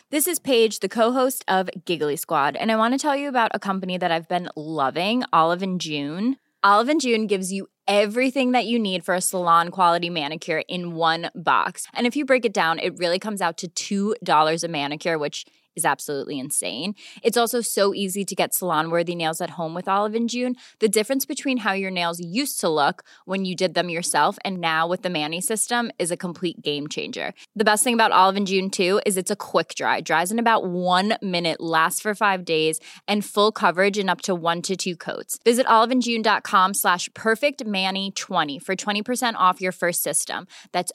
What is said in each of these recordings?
This is Paige, the co-host of Giggly Squad, and I want to tell you about a company that I've been loving, Olive & June. Olive & June gives you everything that you need for a salon-quality manicure in one box. And if you break it down, it really comes out to $2 a manicure, which is absolutely insane. It's also so easy to get salon-worthy nails at home with Olive & June. The difference between how your nails used to look when you did them yourself and now with the Mani system is a complete game changer. The best thing about Olive & June, too, is it's a quick dry. Dries in about 1 minute, lasts for 5 days, and full coverage in up to 1 to 2 coats. Visit oliveandjune.com/perfectmani20 for 20% off your first system. That's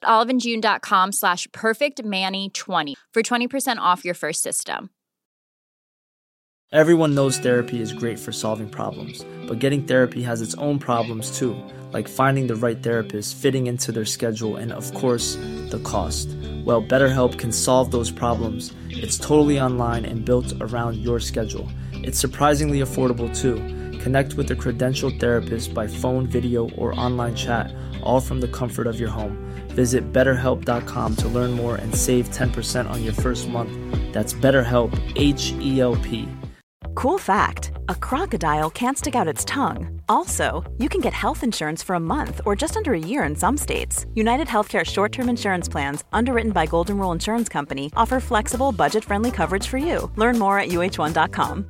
oliveandjune.com/perfectmani20 for 20% off your first system. Everyone knows therapy is great for solving problems, but getting therapy has its own problems too, like finding the right therapist, fitting into their schedule, and of course, the cost. Well, BetterHelp can solve those problems. It's totally online and built around your schedule. It's surprisingly affordable too. Connect with a credentialed therapist by phone, video, or online chat, all from the comfort of your home. Visit BetterHelp.com to learn more and save 10% on your first month. That's BetterHelp, H-E-L-P. Cool fact, a crocodile can't stick out its tongue. Also, you can get health insurance for a month or just under a year in some states. United Healthcare short-term insurance plans, underwritten by Golden Rule Insurance Company, offer flexible, budget-friendly coverage for you. Learn more at uh1.com.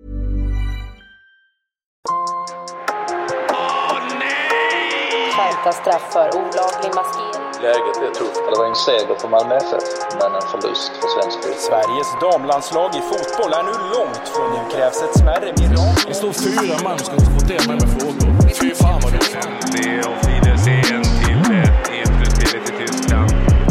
Skärpta straff för olaglig maskering. Läget är tufft. Det var en seger för Malmö FF, men en förlust för svensk fotboll. Sveriges damlandslag i fotboll är nu långt från nu krävs ett smärre mirakel. Det står 4 man ska inte få det med frågor. Fy fan vad det är. Det är och Fide sen till 1-1-spelet i Tyskland.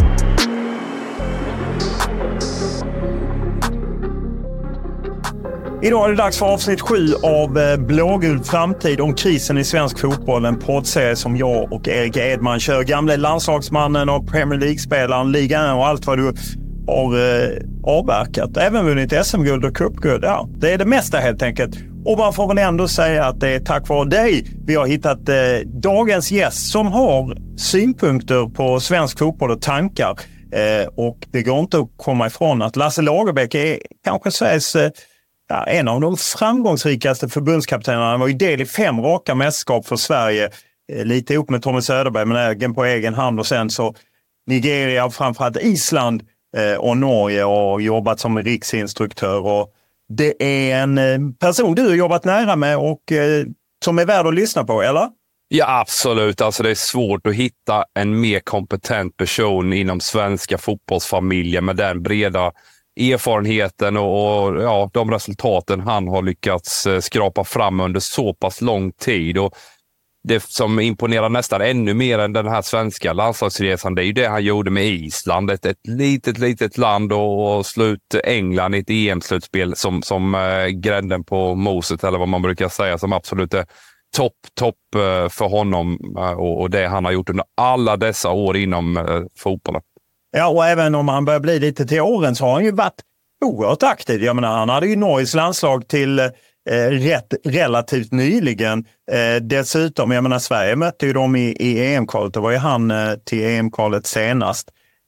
Idag är det dags för avsnitt 7 av Blågul framtid om krisen i svensk fotboll. En poddserie som jag och Erik Edman kör. Gamla landslagsmannen och Premier League-spelaren, ligan och allt vad du har avverkat. Även vunnit SM-guld och cupguld. Ja, det är det mesta helt enkelt. Och man får väl ändå säga att det är tack vare dig vi har hittat dagens gäst som har synpunkter på svensk fotboll och tankar. Och det går inte att komma ifrån att Lasse Lagerbäck är kanske Sveriges... en av de framgångsrikaste förbundskaptenerna. Han var ju del i 5 raka mästerskap för Sverige. Lite ihop med Tommy Söderberg, men ägen på egen hand. Och sen så Nigeria, framförallt Island och Norge, och jobbat som riksinstruktör. Och det är en person du har jobbat nära med och som är värd att lyssna på, eller? Ja, absolut. Alltså det är svårt att hitta en mer kompetent person inom svenska fotbollsfamiljen med den breda erfarenheten och ja, de resultaten han har lyckats skrapa fram under så pass lång tid. Och det som imponerar nästan ännu mer än den här svenska landslagsresan, det är ju det han gjorde med Island. Ett litet land och slut England i ett EM-slutspel som grädden på moset, eller vad man brukar säga, som absolut är topp för honom och det han har gjort under alla dessa år inom fotbollen. Ja, och även om han börjar bli lite till åren så har han ju varit oerhört aktiv. Jag menar, han hade ju Norges landslag till relativt nyligen. Dessutom, jag menar, Sverige mötte ju dem i EM-kvalet. Det var ju han till EM-kvalet senast.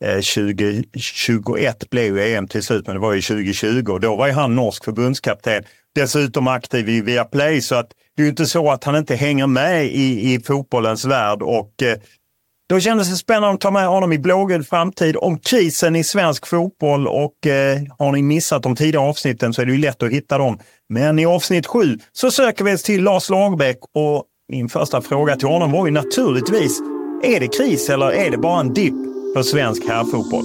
2021 blev ju EM till slut, men det var ju 2020. Och då var ju han norsk förbundskapten. Dessutom aktiv i Viaplay, så att det är ju inte så att han inte hänger med i fotbollens värld. Och då kändes det spännande att ta med honom i Blågul framtid om krisen i svensk fotboll. Och har ni missat de tidigare avsnitten så är det ju lätt att hitta dem. Men i avsnitt 7 så söker vi oss till Lars Lagerbäck. Och min första fråga till honom var ju naturligtvis: är det kris eller är det bara en dipp för svensk herrfotboll?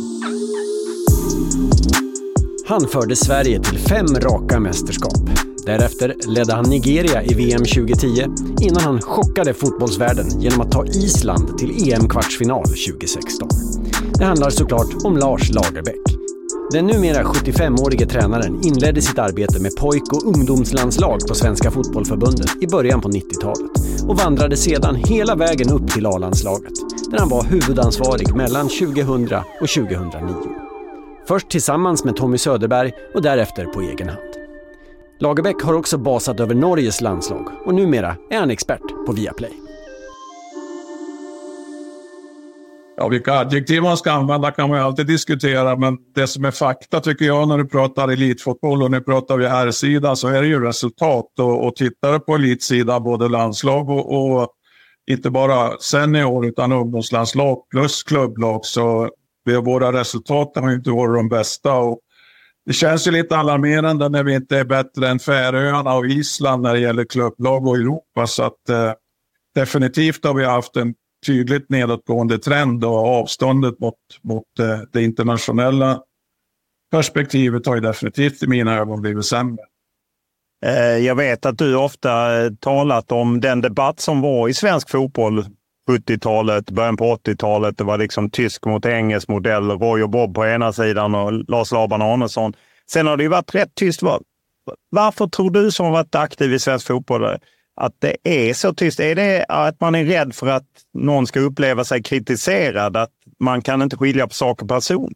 Han förde Sverige till 5 raka mästerskap. Därefter ledde han Nigeria i VM 2010 innan han chockade fotbollsvärlden genom att ta Island till EM-kvartsfinal 2016. Det handlar såklart om Lars Lagerbäck. Den numera 75-årige tränaren inledde sitt arbete med pojk- och ungdomslandslag på Svenska fotbollförbundet i början på 90-talet och vandrade sedan hela vägen upp till A-landslaget, där han var huvudansvarig mellan 2000 och 2009. Först tillsammans med Tommy Söderberg och därefter på egen hand. Lagerbäck har också basat över Norges landslag och numera är han expert på Viaplay. Ja, vilka adjektiv man ska använda kan man ju alltid diskutera, men det som är fakta tycker jag när du pratar elitfotboll och nu pratar vi här sida, så är det ju resultat. Och tittar på elitsidan, både landslag och inte bara senior utan ungdomslandslag plus klubblag, så våra resultat har ju inte varit de bästa. Och det känns ju lite alarmerande när vi inte är bättre än Färöarna och Island när det gäller klubblag och Europa, så att definitivt har vi haft en tydligt nedåtgående trend och avståndet mot det internationella perspektivet har ju definitivt i mina ögon blivit sämre. Jag vet att du ofta talat om den debatt som var i svensk fotboll 70-talet, början på 80-talet. Det var liksom tysk mot engelsk modell, Roy och Bob på ena sidan och Lars Laban Arnesson. Sen har det ju varit rätt tyst. Varför tror du som har varit aktiv i svensk fotboll att det är så tyst? Är det att man är rädd för att någon ska uppleva sig kritiserad? Att man kan inte skilja på sak och person?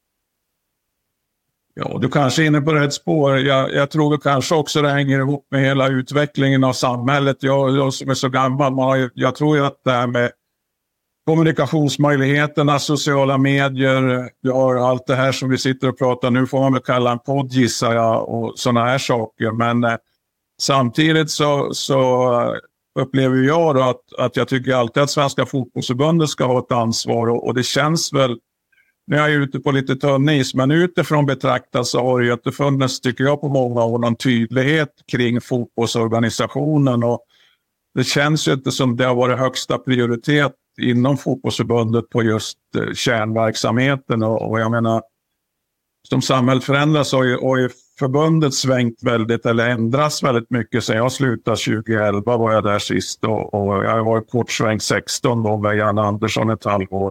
Ja, du kanske är inne på rätt spår. Jag tror kanske också det hänger ihop med hela utvecklingen av samhället. Jag som är så gammal, jag tror ju att det här med kommunikationsmöjligheterna, sociala medier, du har allt det här som vi sitter och pratar, nu får man väl kalla en podd gissar jag och sådana här saker. Men samtidigt så upplever jag då att jag tycker alltid att Svenska fotbollsförbundet ska ha ett ansvar och det känns väl, nu är jag ute på lite tunn is, men utifrån betraktat så har det ju inte funnits, tycker jag, på många år någon tydlighet kring fotbollsorganisationen och det känns ju inte som det har varit högsta prioritet inom fotbollsförbundet på just kärnverksamheten och jag menar, som samhället förändras har ju förbundet svängt väldigt eller ändras väldigt mycket sen jag slutade 2011 var jag där sist och jag har varit kortsvängt 16 då med Jan Andersson ett halvår.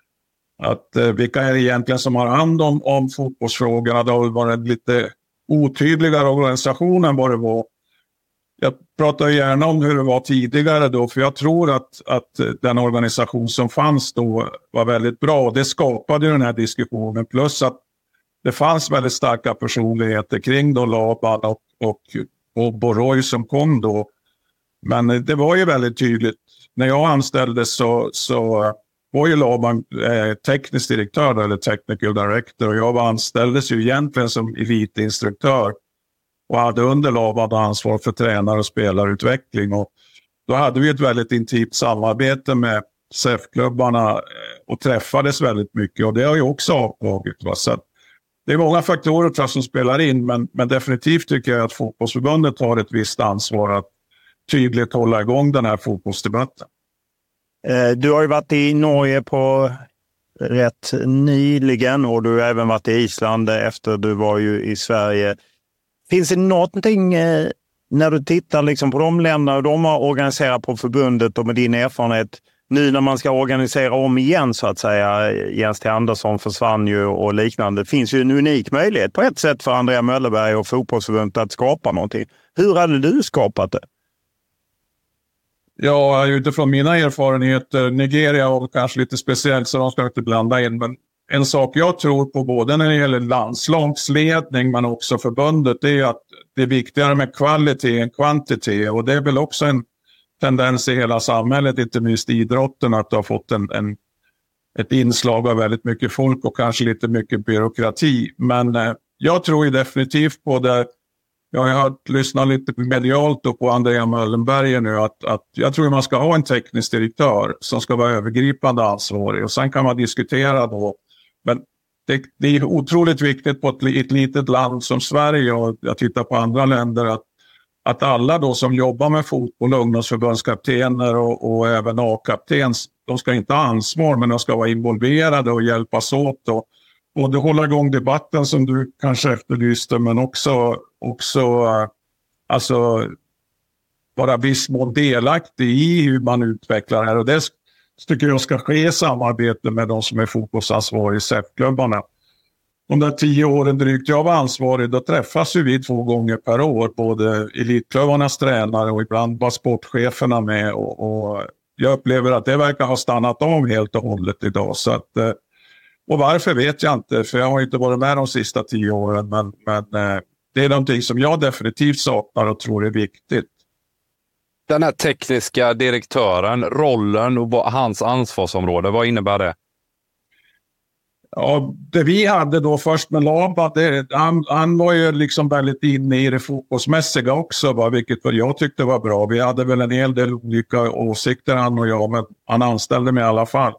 Att vilka är det egentligen som har hand om fotbollsfrågorna? Det har varit lite otydligare organisation än vad det var. Jag pratar gärna om hur det var tidigare då, för jag tror att den organisation som fanns då var väldigt bra. Det skapade den här diskussionen, plus att det fanns väldigt starka personligheter kring då Laban och Boroj som kom då. Men det var ju väldigt tydligt. När jag anställdes så var ju Laban teknisk direktör eller technical director och jag anställdes ju egentligen som elitinstruktör och hade under Laban ansvar för tränare och spelarutveckling. Och då hade vi ett väldigt intimt samarbete med SEF-klubbarna och träffades väldigt mycket och det har ju också avtagit. Så att det är många faktorer tror jag, som spelar in men definitivt tycker jag att fotbollsförbundet har ett visst ansvar att tydligt hålla igång den här fotbollsdebatten. Du har ju varit i Norge på rätt nyligen och du har även varit i Island efter du var ju i Sverige. Finns det någonting när du tittar liksom på de länderna de har organiserat på förbundet och med din erfarenhet nu när man ska organisera om igen så att säga, Jens T. Andersson försvann ju och liknande. Det finns ju en unik möjlighet på ett sätt för Andrea Möllerberg och fotbollsförbundet att skapa någonting. Hur hade du skapat det? Ja, utifrån mina erfarenheter, Nigeria var kanske lite speciellt så de ska inte blanda in. Men en sak jag tror på både när det gäller landslagsledning men också förbundet är att det är viktigare med kvalitet än kvantitet. Och det är väl också en tendens i hela samhället, inte minst idrotten, att du har fått ett inslag av väldigt mycket folk och kanske lite mycket byråkrati. Men jag tror ju definitivt på det. Jag har lyssnat lite medialt på Andrea Möllerberg nu att jag tror man ska ha en teknisk direktör som ska vara övergripande ansvarig och sen kan man diskutera då. Men det är otroligt viktigt på ett litet land som Sverige och jag tittar på andra länder att alla då som jobbar med fotboll, ungdomsförbundskaptener och även A-kapten, de ska inte ha ansvar men de ska vara involverade och hjälpas åt och både hålla igång debatten som du kanske efterlyste men också alltså vara viss mån delaktig i hur man utvecklar det här och det tycker jag ska ske i samarbete med de som är fotbollsansvariga i SEF-klubbarna. De där 10 åren drygt jag var ansvarig, då träffas ju vi 2 gånger per år, både elitklubbarnas tränare och ibland var sportcheferna med och jag upplever att det verkar ha stannat av helt och hållet idag. Så att, och varför vet jag inte, för jag har inte varit med de sista 10 åren men det är någonting som jag definitivt saknar och tror är viktigt. Den här tekniska direktören, rollen och hans ansvarsområde, vad innebär det? Ja, det vi hade då först med Laban, han var ju liksom väldigt inne i det fotbollsmässiga också, vilket jag tyckte var bra. Vi hade väl en hel del olika åsikter han och jag, men han anställde mig i alla fall.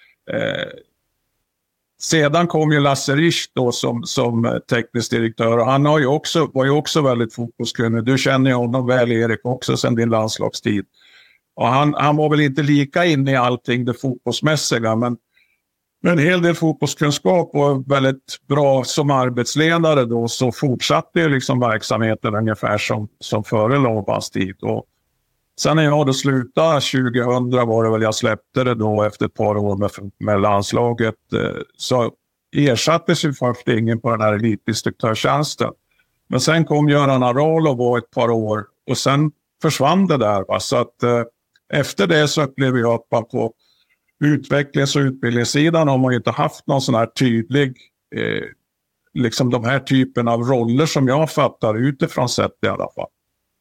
Sedan kom ju Lasse Risch då som teknisk direktör, och han var ju också väldigt fotbollskunnig. Du känner ju honom väl, Erik, också sedan din landslagstid. Och han var väl inte lika inne i allting det fotbollsmässiga, men en hel del fotbollskunskap och väldigt bra som arbetsledare då, så fortsatte ju liksom verksamheten ungefär som före Labans tid. Och sen när jag då slutade 2000 var det väl, jag släppte det då efter ett par år med landslaget, så ersattes ju först ingen på den här elitdistruktörstjänsten. Men sen kom Göran Aralo och var ett par år, och sen försvann det där. Va? Så att efter det så upplevde jag att man på utvecklings- och utbildningssidan har man ju inte haft någon sån här tydlig, liksom de här typen av roller som jag fattar utifrån sett i alla fall.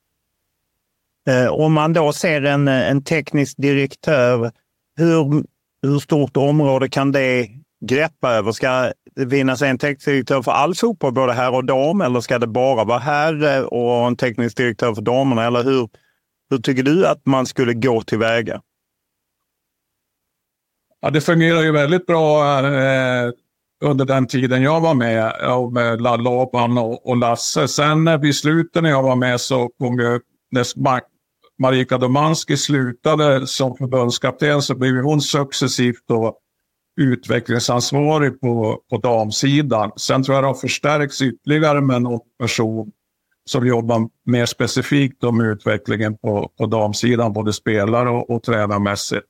Om man då ser en teknisk direktör, hur stort område kan det greppa över? Ska det finnas en teknisk direktör för all fotboll, både här och dam, eller ska det bara vara här och en teknisk direktör för damerna? Eller hur tycker du att man skulle gå tillväga? Ja, det fungerar ju väldigt bra under den tiden jag var med Laban och Lasse. Sen vid slutet när jag var med så kom ju, när Marika Domanski slutade som förbundskapten, så blev hon successivt då utvecklingsansvarig på damsidan. Sen tror jag det har förstärkts ytterligare med någon person som jobbar mer specifikt med utvecklingen på damsidan, både spelare och tränarmässigt.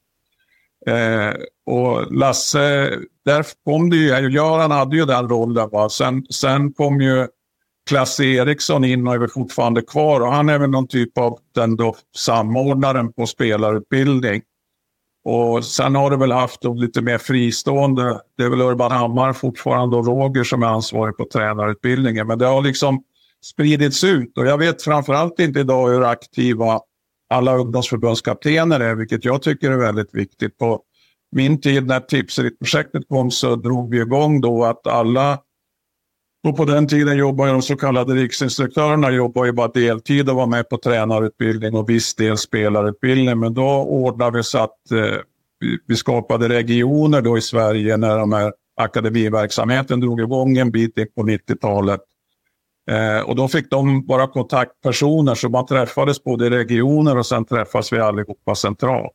Och Lasse, där kom det ju, Göran hade ju den rollen, va? Sen kom ju Klasse Eriksson in och är fortfarande kvar, och han är väl någon typ av den då samordnaren på spelarutbildning. Och sen har det väl haft lite mer fristående, det är väl Urban Hammar fortfarande och Roger som är ansvarig på tränarutbildningen, men det har liksom spridits ut, och jag vet framförallt inte idag hur aktiva alla ungdomsförbundskaptener är, vilket jag tycker är väldigt viktigt. På min tid när Tipselit-projektet kom så drog vi igång då att alla, och på den tiden jobbade de så kallade riksinstruktörerna jobbade ju bara deltid och var med på tränarutbildning och viss del spelarutbildning, men då ordnade vi så att vi skapade regioner då i Sverige när de här akademiverksamheten drog igång en bit in på 90-talet. Och då fick de bara kontaktpersoner, så man träffades både i regioner och sen träffas vi allihopa centralt.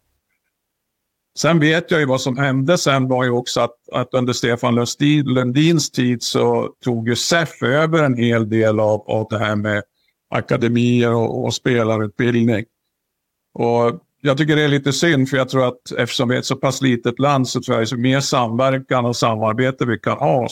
Sen vet jag ju vad som hände sen var ju också att under Stefan Lundins tid så tog ju SEF över en hel del av det här med akademier och spelarutbildning. Och jag tycker det är lite synd, för jag tror att eftersom vi är ett så pass litet land så tror jag att mer samverkan och samarbete vi kan ha,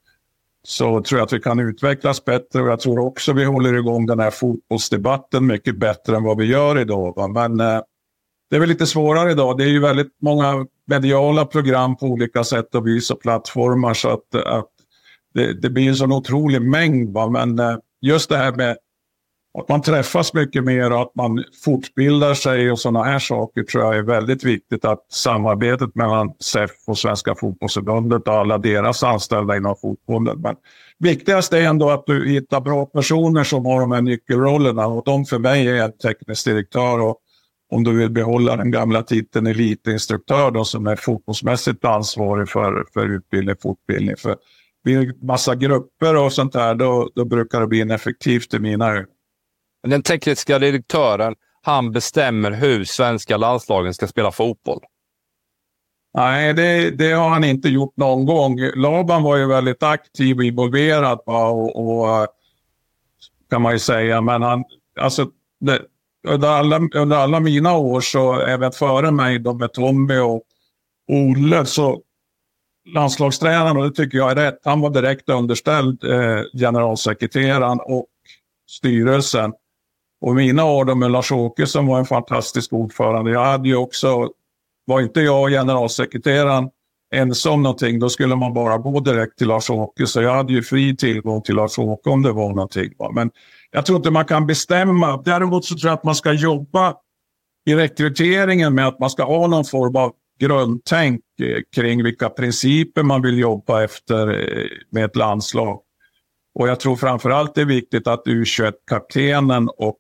så tror jag att vi kan utvecklas bättre, och jag tror också vi håller igång den här fotbollsdebatten mycket bättre än vad vi gör idag. Va? Men det är väl lite svårare idag. Det är ju väldigt många mediala program på olika sätt och vis och plattformar, så att det blir en sån otrolig mängd. Va? Men just det här med att man träffas mycket mer och att man fortbildar sig och sådana här saker tror jag är väldigt viktigt, att samarbetet mellan SEF och Svenska fotbollsförbundet och alla deras anställda inom fotbollen. Men viktigast är ändå att du hittar bra personer som har de här nyckelrollerna, och de för mig är en teknisk direktör, och om du vill behålla den gamla titeln elitinstruktör då, som är fotbollsmässigt ansvarig för utbildning och fortbildning. För vi är massa grupper och sånt där, då brukar det bli ineffektivt i mina ögon. Den tekniska direktören, han bestämmer hur svenska landslagen ska spela fotboll. Nej, det har han inte gjort någon gång. Laban var ju väldigt aktiv och involverad och kan man ju säga. Men han, alltså, under alla mina år, så även före mig då med Tommy och Olle, så landslagstränaren, och det tycker jag är rätt, han var direkt underställd generalsekreteraren och styrelsen. Och mina år då med Lars-Åke som var en fantastisk ordförande, jag hade ju också, var inte jag generalsekreteraren ensam någonting, då skulle man bara gå direkt till Lars-Åke, så jag hade ju fri tillgång till Lars-Åke om det var någonting. Men jag tror inte man kan bestämma. Däremot så tror jag att man ska jobba i rekryteringen med att man ska ha någon form av grundtänk kring vilka principer man vill jobba efter med ett landslag. Och jag tror framförallt det är viktigt att U21-kaptenen och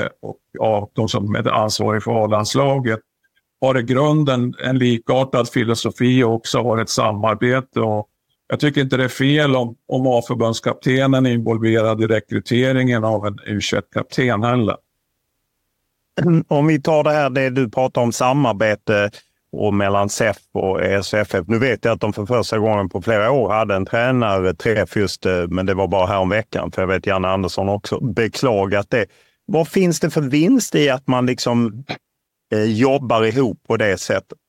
de som är ansvariga för A-landslaget har i grunden en likartad filosofi och också har ett samarbete. Och jag tycker inte det är fel om A-förbundskaptenen är involverad i rekryteringen av en U21-kapten heller. Om vi tar det du pratar om samarbete och mellan SEF och ESFF. Nu vet jag att de för första gången på flera år hade en tränarträff just, men det var bara här om veckan. För jag vet Janne Andersson också beklagat det. Vad finns det för vinst i att man liksom jobbar ihop på det sättet?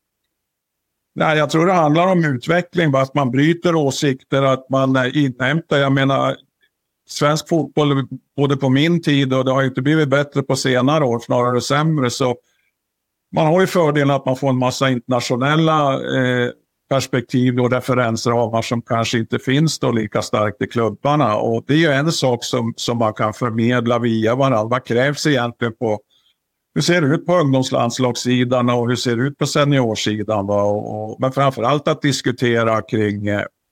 Nej, jag tror det handlar om utveckling, att man bryter åsikter, att man inhämtar. Jag menar, svensk fotboll både på min tid och det har inte blivit bättre på senare år, snarare sämre, så man har ju fördelen att man får en massa internationella perspektiv och referensramar som kanske inte finns då lika starkt i klubbarna. Och det är ju en sak som man kan förmedla via varandra. Vad krävs egentligen på, hur ser det ut på ungdomslandslagssidan och hur ser det ut på seniorsidan? Men framförallt att diskutera kring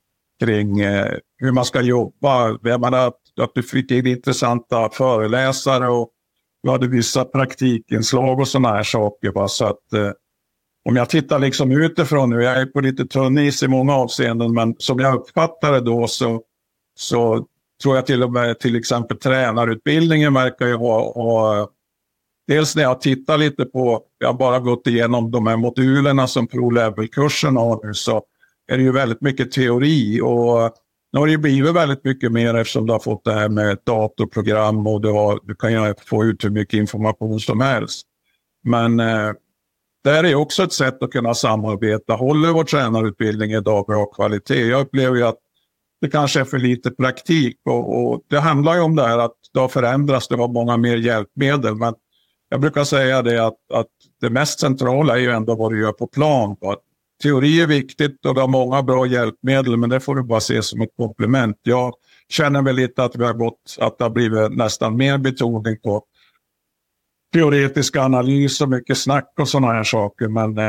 hur man ska jobba. Jag menar att du fick in intressanta föreläsare och vi hade vissa praktikinslag och såna här saker. Så att om jag tittar liksom utifrån nu, jag är på lite tunn is i många avseenden, men som jag uppfattar det då så tror jag till och med till exempel tränarutbildningen verkar ju ha dels när jag tittar lite på, jag har bara gått igenom de här modulerna som Pro-level-kursen har nu, så är det ju väldigt mycket teori och nu har det ju blivit väldigt mycket mer eftersom du har fått det här med datorprogram och du kan ju få ut hur mycket information som helst. Men det här är också ett sätt att kunna samarbeta. Håller vår tränarutbildning idag bra kvalitet? Jag upplever ju att det kanske är för lite praktik och det handlar ju om det här att det har förändrats, det har många mer hjälpmedel, men jag brukar säga det att det mest centrala är ju ändå vad du gör på plan. Teori är viktigt och det har många bra hjälpmedel, men det får du bara se som ett komplement. Jag känner väl lite att det har blivit nästan mer betoning på teoretisk analys och mycket snack och sådana här saker.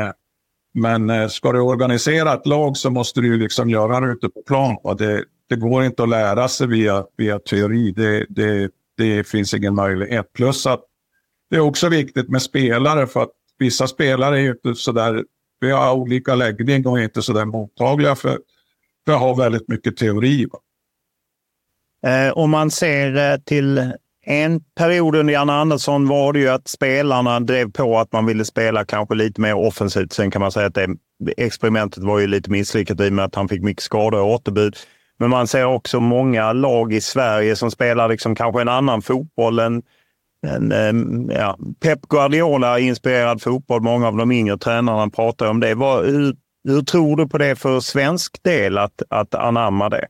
Men ska du organisera ett lag så måste du ju liksom göra det ute på plan. Det går inte att lära sig via teori. Det finns ingen möjlighet. Plus att det är också viktigt med spelare, för att vissa spelare är ju inte sådär, vi har olika läggning och är inte sådär mottagliga för att ha väldigt mycket teori. Om man ser till en period under Janne Andersson var det ju att spelarna drev på att man ville spela kanske lite mer offensivt. Sen kan man säga att det experimentet var ju lite misslyckat i och med att han fick mycket skador och återbud. Men man ser också många lag i Sverige som spelar liksom kanske en annan fotboll än Pep Guardiola-inspirerad fotboll. Många av de yngre tränarna pratar om det. Hur tror du på det för svensk del att anamma det?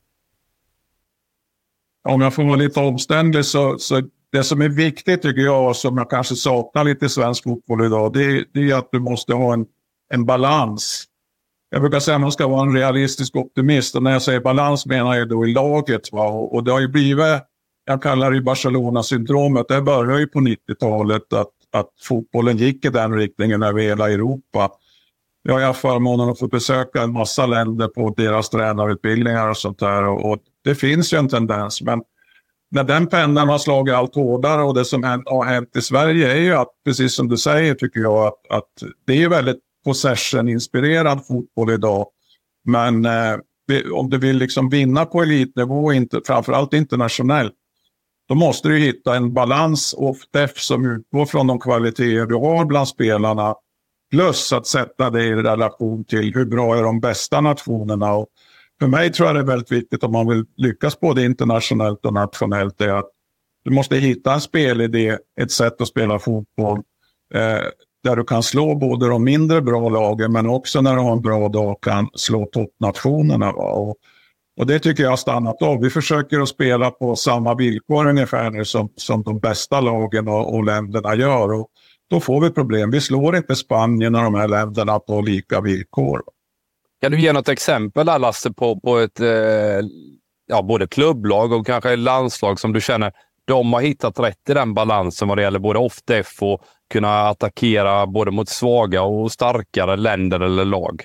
Om jag får vara lite omständlig så det som är viktigt tycker jag, och som jag kanske saknar lite i svensk fotboll idag, det är att du måste ha en balans. Jag brukar säga att man ska vara en realistisk optimist, och när jag säger balans menar jag då i laget. Och det har ju blivit, jag kallar det Barcelona-syndromet, det började ju på 90-talet att fotbollen gick i den riktningen över hela Europa. Jag har haft förmånen att få besöka en massa länder på deras tränarutbildningar och sånt där, och det finns ju en tendens, men när den pennan har slagit allt hårdare, och det som har hänt i Sverige är ju att, precis som du säger tycker jag, att det är väldigt possession-inspirerad fotboll idag, men om du vill liksom vinna på elitnivå, framförallt internationellt, då måste du hitta en balans och def som utgår från de kvaliteter du har bland spelarna, plus att sätta det i relation till hur bra är de bästa nationerna. Och för mig tror jag det är väldigt viktigt om man vill lyckas både internationellt och nationellt, är att du måste hitta en spelidé, ett sätt att spela fotboll där du kan slå både de mindre bra lagen, men också när du har en bra dag kan slå toppnationerna. Och det tycker jag har stannat av. Vi försöker att spela på samma villkor ungefär nu som de bästa lagen och länderna gör. Och då får vi problem. Vi slår inte Spanien och de här länderna på lika villkor. Kan du ge något exempel där, Lasse, på ett både klubblag och kanske landslag som du känner de har hittat rätt i den balansen vad det gäller både off-def och kunna attackera både mot svaga och starkare länder eller lag?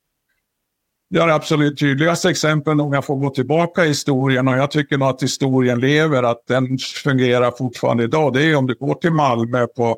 Det är absolut tydligaste exempel om jag får gå tillbaka i historien, och jag tycker nog att historien lever, att den fungerar fortfarande idag. Det är om du går till Malmö på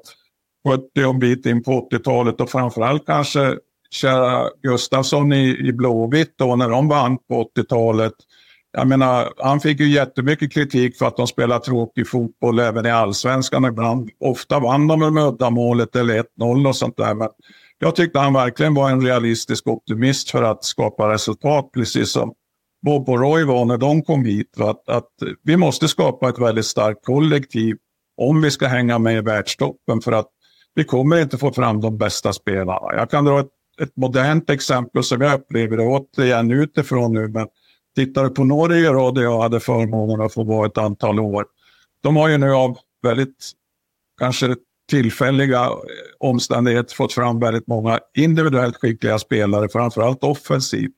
en bit in på 80-talet, och framförallt kanske kära Gustafsson i Blåvitt då, när de vann på 80-talet. Jag menar, han fick ju jättemycket kritik för att de spelar tråkig fotboll även i allsvenskan ibland. Ofta vann de med uddamålet eller 1-0 och sånt där, men jag tyckte han verkligen var en realistisk optimist för att skapa resultat, precis som Bob och Roy var när de kom hit. Att vi måste skapa ett väldigt starkt kollektiv om vi ska hänga med i världstoppen, för att vi kommer inte få fram de bästa spelarna. Jag kan dra ett modernt exempel som jag upplever det återigen utifrån nu, men tittar du på Norge då, där jag hade förmånen att få vara ett antal år. De har ju nu av väldigt kanske tillfälliga omständigheter fått fram väldigt många individuellt skickliga spelare, framförallt offensivt.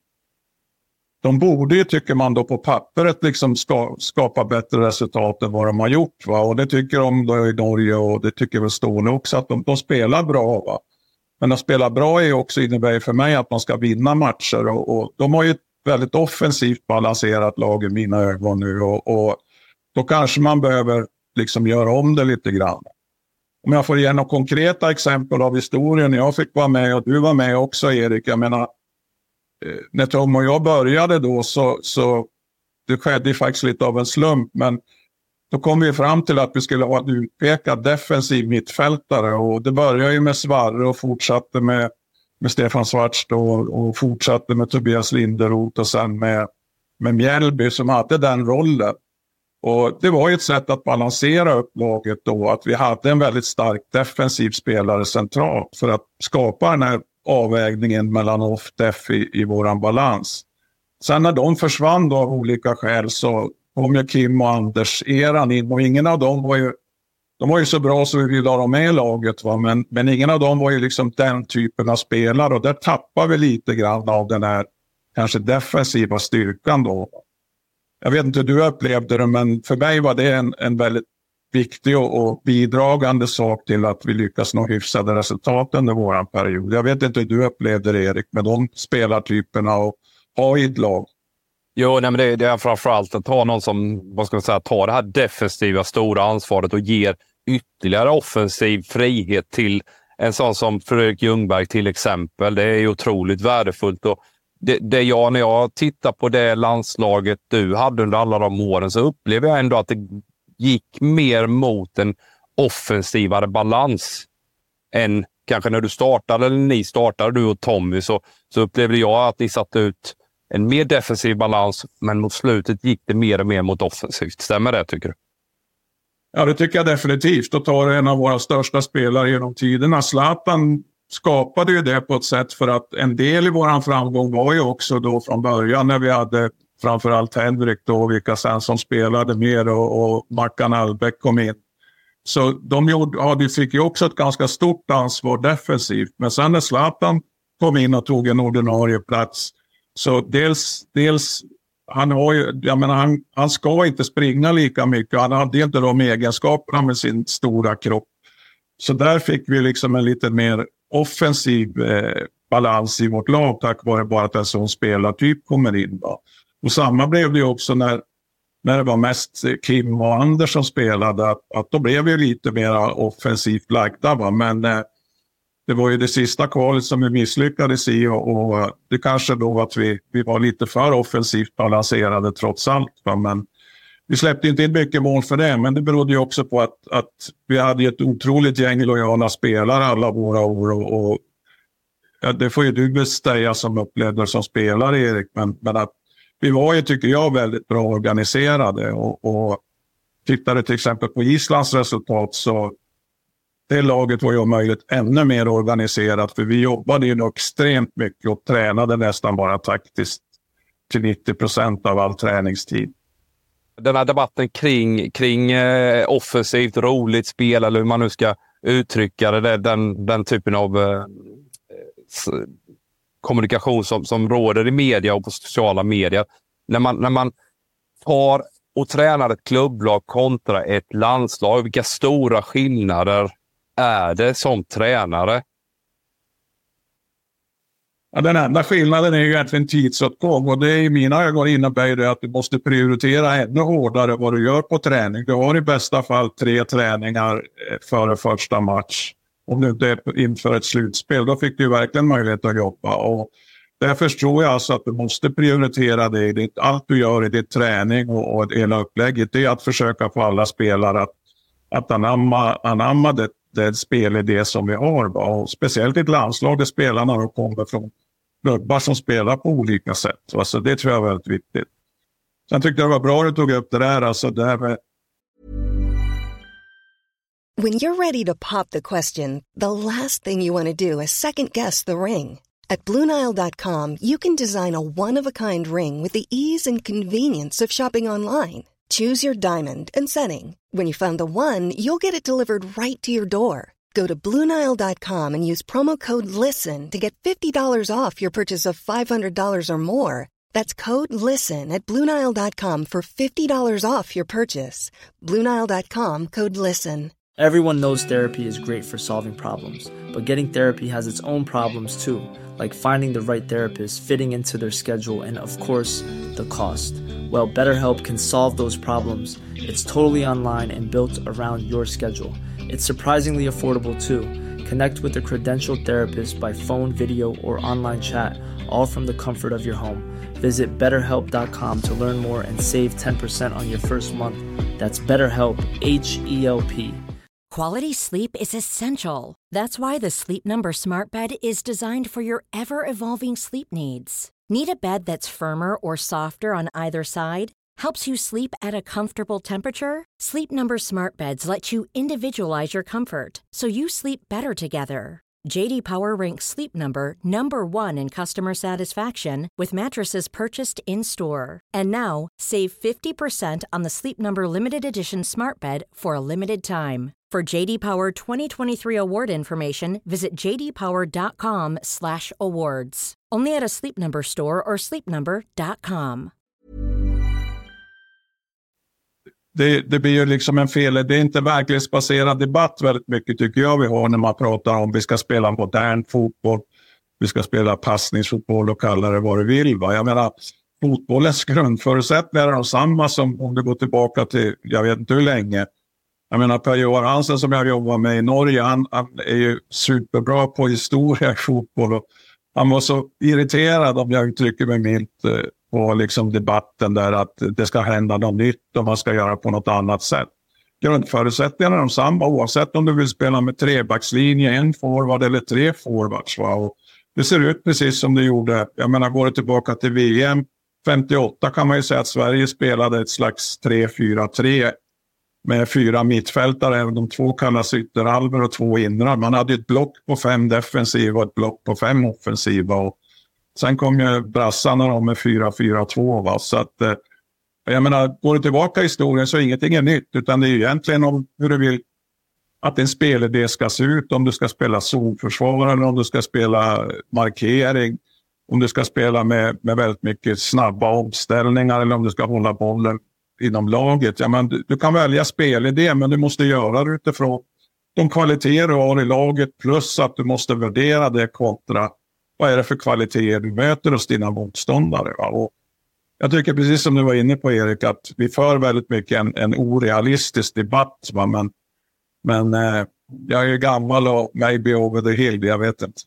De borde ju, tycker man då på pappret, liksom skapa bättre resultat än vad de har gjort. Va? Och det tycker de då i Norge, och det tycker väl Ståle också, att de spelar bra. Va? Men att spela bra är också, innebär för mig att man ska vinna matcher, och de har ju ett väldigt offensivt balanserat lag i mina ögon nu, och då kanske man behöver liksom göra om det lite grann. Om jag får ge några konkreta exempel av historien, jag fick vara med och du var med också, Erik. Jag menar, när Tom och jag började då så det skedde faktiskt lite av en slump, men då kom vi fram till att vi skulle ha en utpekad defensiv mittfältare, och det började ju med Svarre och fortsatte med Stefan Svarts då, och fortsatte med Tobias Linderoth och sen med Mjällby som hade den rollen. Och det var ju ett sätt att balansera upp laget då, att vi hade en väldigt stark defensiv spelare centralt för att skapa den här avvägningen mellan off-def i våran balans. Sen när de försvann då av olika skäl så kom ju Kim och Anders eran in, och ingen av dem var ju så bra så vi ville ha dem med i laget, va? Men ingen av dem var ju liksom den typen av spelare, och där tappar vi lite grann av den här kanske defensiva styrkan då. Jag vet inte hur du upplevde det, men för mig var det en väldigt viktig och bidragande sak till att vi lyckas nå hyfsade resultat under våran period. Jag vet inte hur du upplevde det, Erik, med de spelartyperna och ha i ett lag. Jo, nej, men det är framförallt att ta någon som, vad ska man säga, tar det här defensiva stora ansvaret och ger ytterligare offensiv frihet till en sån som Fredrik Ljungberg till exempel. Det är ju otroligt värdefullt, och när jag tittar på det landslaget du hade under alla de åren, så upplever jag ändå att det gick mer mot en offensivare balans än kanske när du startade, eller ni startade, du och Tommy, så upplevde jag att ni satte ut en mer defensiv balans, men mot slutet gick det mer och mer mot offensivt. Stämmer det, tycker du? Ja, det tycker jag definitivt. Och tar en av våra största spelare genom tiderna. Zlatan skapade ju det på ett sätt, för att en del i våran framgång var ju också då från början när vi hade framförallt Henrik då, vilka sen som spelade mer, och Mackan Albeck kom in. Så de fick ju också ett ganska stort ansvar defensivt. Men sen när Zlatan kom in och tog en ordinarie plats, så dels han har ju, jag menar, han ska inte springa lika mycket. Han hade inte de egenskaperna med sin stora kropp. Så där fick vi liksom en lite mer offensiv balans i vårt lag, tack vare bara att en sån spelartyp kommer in. Va? Och samma blev det ju också när det var mest Kim och Anders som spelade, att då blev vi lite mer offensivt lagda. Va? Men det var ju det sista kvalet som vi misslyckades i, och det kanske då att vi var lite för offensivt balanserade trots allt. Va? Men vi släppte inte in mycket mål för det, men det berodde ju också på att vi hade ett otroligt gäng lojala spelare alla våra år, och ja, det får ju du bestämma som upplevde som spelare, Erik, men att vi var ju, tycker jag, väldigt bra organiserade, och tittade till exempel på Islands resultat, så det laget var ju om möjligt ännu mer organiserat, för vi jobbade ju extremt mycket och tränade nästan bara taktiskt till 90% av all träningstid. Den här debatten kring offensivt, roligt spel, eller hur man nu ska uttrycka det, den typen av kommunikation som råder i media och på sociala medier. När man tar och tränar ett klubblag kontra ett landslag, vilka stora skillnader är det som tränare? Ja, den enda skillnaden är ju egentligen tidsåtgång, och det i mina ögon innebär det att du måste prioritera ännu hårdare vad du gör på träning. Du har i bästa fall 3 träningar före första match. Om du inte är inför ett slutspel, då fick du verkligen möjlighet att jobba. Och därför tror jag alltså att du måste prioritera det. Allt du gör i ditt träning och hela upplägget, det är att försöka få alla spelare att anamma det spelidé som vi har. Och speciellt i ett landslag där spelarna kommer från klubbar som spelar på olika sätt. Alltså det tror jag är väldigt viktigt. Sen tyckte jag det var bra att du tog upp det där. Alltså det här med... When you're ready to pop the question, the last thing you want to do is second guess the ring. At BlueNile.com you can design a one-of-a-kind ring with the ease and convenience of shopping online. Choose your diamond and setting. When you find the one, you'll get it delivered right to your door. Go to BlueNile.com and use promo code LISTEN to get $50 off your purchase of $500 or more. That's code LISTEN at BlueNile.com for $50 off your purchase. BlueNile.com, code LISTEN. Everyone knows therapy is great for solving problems, but getting therapy has its own problems too, like finding the right therapist, fitting into their schedule, and of course, the cost. Well, BetterHelp can solve those problems. It's totally online and built around your schedule. It's surprisingly affordable too. Connect with a credentialed therapist by phone, video, or online chat, all from the comfort of your home. Visit BetterHelp.com to learn more and save 10% on your first month. That's BetterHelp, H-E-L-P. Quality sleep is essential. That's why the Sleep Number Smart Bed is designed for your ever-evolving sleep needs. Need a bed that's firmer or softer on either side? Helps you sleep at a comfortable temperature? Sleep Number Smart Beds let you individualize your comfort, so you sleep better together. J.D. Power ranks Sleep Number #1 in customer satisfaction with mattresses purchased in-store. And now, save 50% on the Sleep Number Limited Edition Smart Bed for a limited time. For J.D. Power 2023 award information, visit jdpower.com/awards. Only at a Sleep Number store or sleepnumber.com. Det blir ju liksom en fel. Det är inte verklighetsbaserad debatt väldigt mycket tycker jag vi har när man pratar om vi ska spela modern fotboll, vi ska spela passningsfotboll och kalla det vad du vill. Va? Jag menar, fotbollens grundförutsättningar är de samma som om du går tillbaka till, jag vet inte hur länge. Jag menar, Per-Johan Hansen som jag jobbar med i Norge, han är ju superbra på historia i fotboll. Och han var så irriterad, om jag uttrycker mig milt, på liksom debatten där att det ska hända något nytt och man ska göra på något annat sätt. Grundförutsättningarna är de samma oavsett om du vill spela med 3-backslinje, en forward eller 3 forwards. Va? Och det ser ut precis som det gjorde, jag menar går det tillbaka till VM 58 kan man ju säga att Sverige spelade ett slags 3-4-3 med 4 mittfältare, även de 2 kallas ytterhalvor och 2 inrar. Man hade ett block på 5 defensiva och ett block på 5 offensiva. Och sen kom ju brassarna med 4-4-2. Va? Så att, jag menar, går du tillbaka i historien så är ingenting är nytt. Utan det är egentligen om hur du vill att en spelidé ska se ut. Om du ska spela zonförsvar eller om du ska spela markering. Om du ska spela med väldigt mycket snabba omställningar eller om du ska hålla bollen inom laget. Ja, men du kan välja spelidé men du måste göra det utifrån de kvaliteter du har i laget plus att du måste värdera det kontra vad är det för kvaliteter du möter hos dina motståndare. Va? Och jag tycker precis som du var inne på Erik att vi för väldigt mycket en orealistisk debatt. Va? Men jag är ju gammal och maybe over the hill, jag vet inte.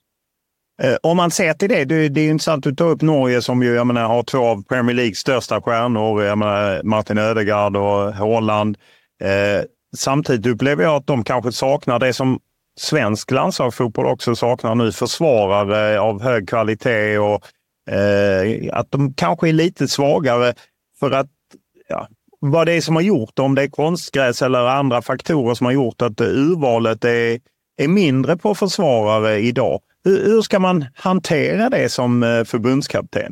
Om man ser till det är intressant att ta upp Norge som ju, jag menar, har 2 av Premier Leagues största stjärnor, jag menar, Martin Ödegaard och Haaland. Samtidigt upplever jag att de kanske saknar det som svensk landslagsfotboll också saknar nu, försvarare av hög kvalitet och att de kanske är lite svagare för att vad det är som har gjort, om det är konstgräs eller andra faktorer som har gjort att urvalet är mindre på försvarare idag. Hur ska man hantera det som förbundskapten?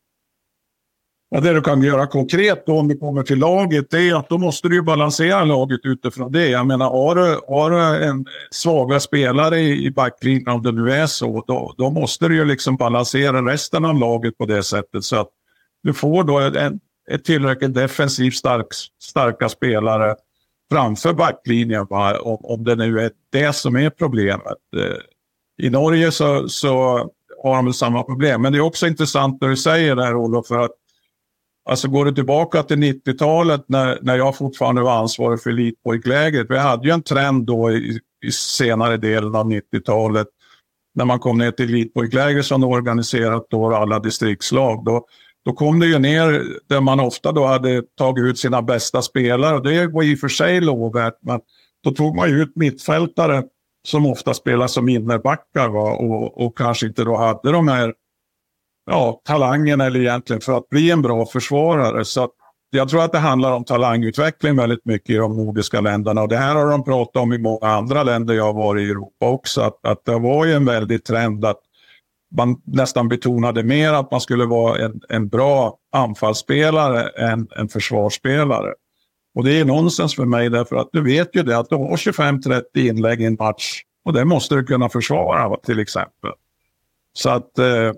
Ja, det du kan göra konkret då, om du kommer till laget, det är att då måste du ju balansera laget utifrån det. Jag menar, har du en svaga spelare i backlinjen, om det nu är så, då måste du ju liksom balansera resten av laget på det sättet så att du får då ett tillräckligt defensivt starka spelare framför backlinjen, va? Om det nu är det som är problemet. I Norge så har de väl samma problem. Men det är också intressant när du säger det här, Olof, för att alltså går det tillbaka till 90-talet när jag fortfarande var ansvarig för elitpojklägret. Vi hade ju en trend då i senare delen av 90-talet när man kom ner till elitpojkläger som organiserat då alla distriktslag. Då kom det ju ner där man ofta då hade tagit ut sina bästa spelare. Och det var i och för sig lovvärt, men då tog man ju ut mittfältare som ofta spelar som innerbackar, va? Och kanske inte då hade de här talangen eller egentligen för att bli en bra försvarare. Så att jag tror att det handlar om talangutveckling väldigt mycket i de nordiska länderna. Och det här har de pratat om i många andra länder jag har varit i Europa också. Att det var ju en väldigt trend att man nästan betonade mer att man skulle vara en bra anfallsspelare än en försvarsspelare. Och det är nonsens för mig därför att du vet ju det att du har 25-30 inlägg i en match. Och det måste du kunna försvara till exempel. Så att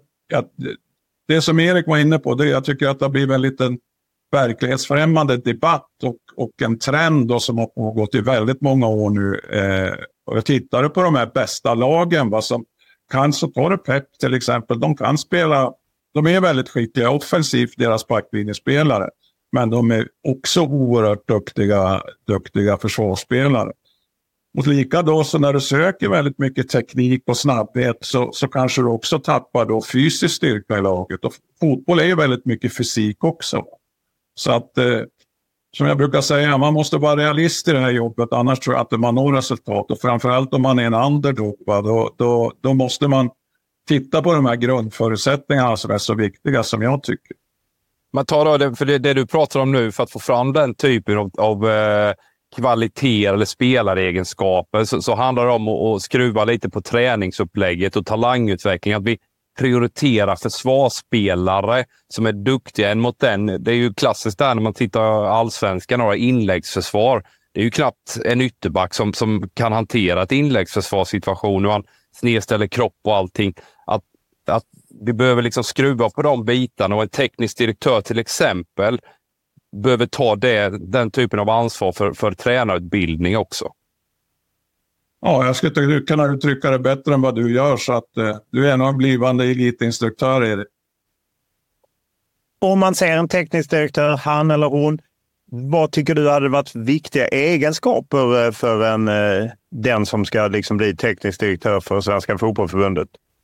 det som Erik var inne på, jag tycker att det blir väldigt en verklighetsfrämmande debatt och en trend då som har pågått i väldigt många år nu. Och jag tittade på de här bästa lagen, vad som kan, så tar det Pep till exempel, de kan spela, de är väldigt skickliga offensivt, deras backlinjespelare, men de är också oerhört duktiga försvarsspelare. Och lika då så när du söker väldigt mycket teknik och snabbhet så kanske du också tappar då fysisk styrka i laget. Och fotboll är ju väldigt mycket fysik också. Så att, som jag brukar säga, man måste vara realist i det här jobbet, annars tror jag att man når resultat. Och framförallt om man är en underdog, då måste man titta på de här grundförutsättningarna som är så viktiga som jag tycker. Man tar då det, för det du pratar om nu, för att få fram den typen av kvaliteter eller spelaregenskaper så handlar det om att skruva lite på träningsupplägget och talangutveckling. Att vi prioriterar försvarsspelare som är duktiga än mot den. Det är ju klassiskt där när man tittar allsvenskan och inläggsförsvar. Det är ju knappt en ytterback som kan hantera ett inläggsförsvarssituation och han snedställer kropp och allting. Att vi behöver liksom skruva på de bitarna och en teknisk direktör till exempel behöver ta den typen av ansvar för tränarutbildning också. Ja, jag skulle kunna uttrycka det bättre än vad du gör, så att du är nog en blivande elitinstruktör, Erik. Om man ser en teknisk direktör, han eller hon, vad tycker du hade varit viktiga egenskaper för den som ska liksom bli teknisk direktör för Svenska Fotbollförbundet?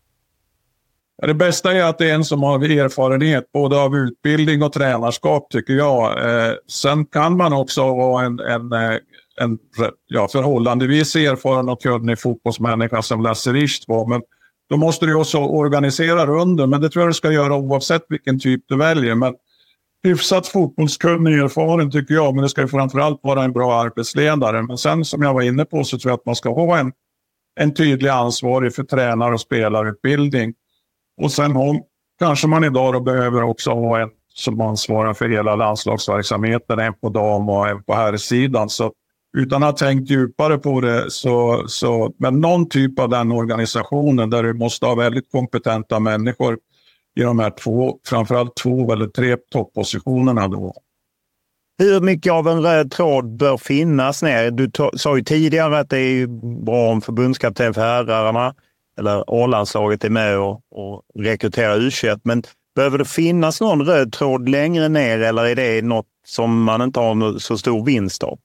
Det bästa är att det är en som har erfarenhet både av utbildning och tränarskap, tycker jag. Sen kan man också ha en förhållandevis erfaren och kunnig fotbollsmänniska som Lasse Richt var. Men då måste du också organisera runden. Men det tror jag du ska göra oavsett vilken typ du väljer. Men hyfsat fotbollskunnig erfaren tycker jag. Men det ska ju framförallt vara en bra arbetsledare. Men sen som jag var inne på så tror jag att man ska ha en tydlig ansvarig för tränar- och spelarutbildning. Och sen kanske man idag då behöver också ha en som ansvarar för hela landslagsverksamheten, en på dam och en på herrsidan. Så utan att ha tänkt djupare på det men någon typ av den organisationen där du måste ha väldigt kompetenta människor i de här framförallt 2 eller 3 toppositionerna då. Hur mycket av en röd tråd bör finnas ner? Du sa ju tidigare att det är bra om förbundskapten för herrarna eller A-landslaget är med och rekryterar U21, men behöver det finnas någon röd tråd längre ner eller är det något som man inte har så stor vinst av?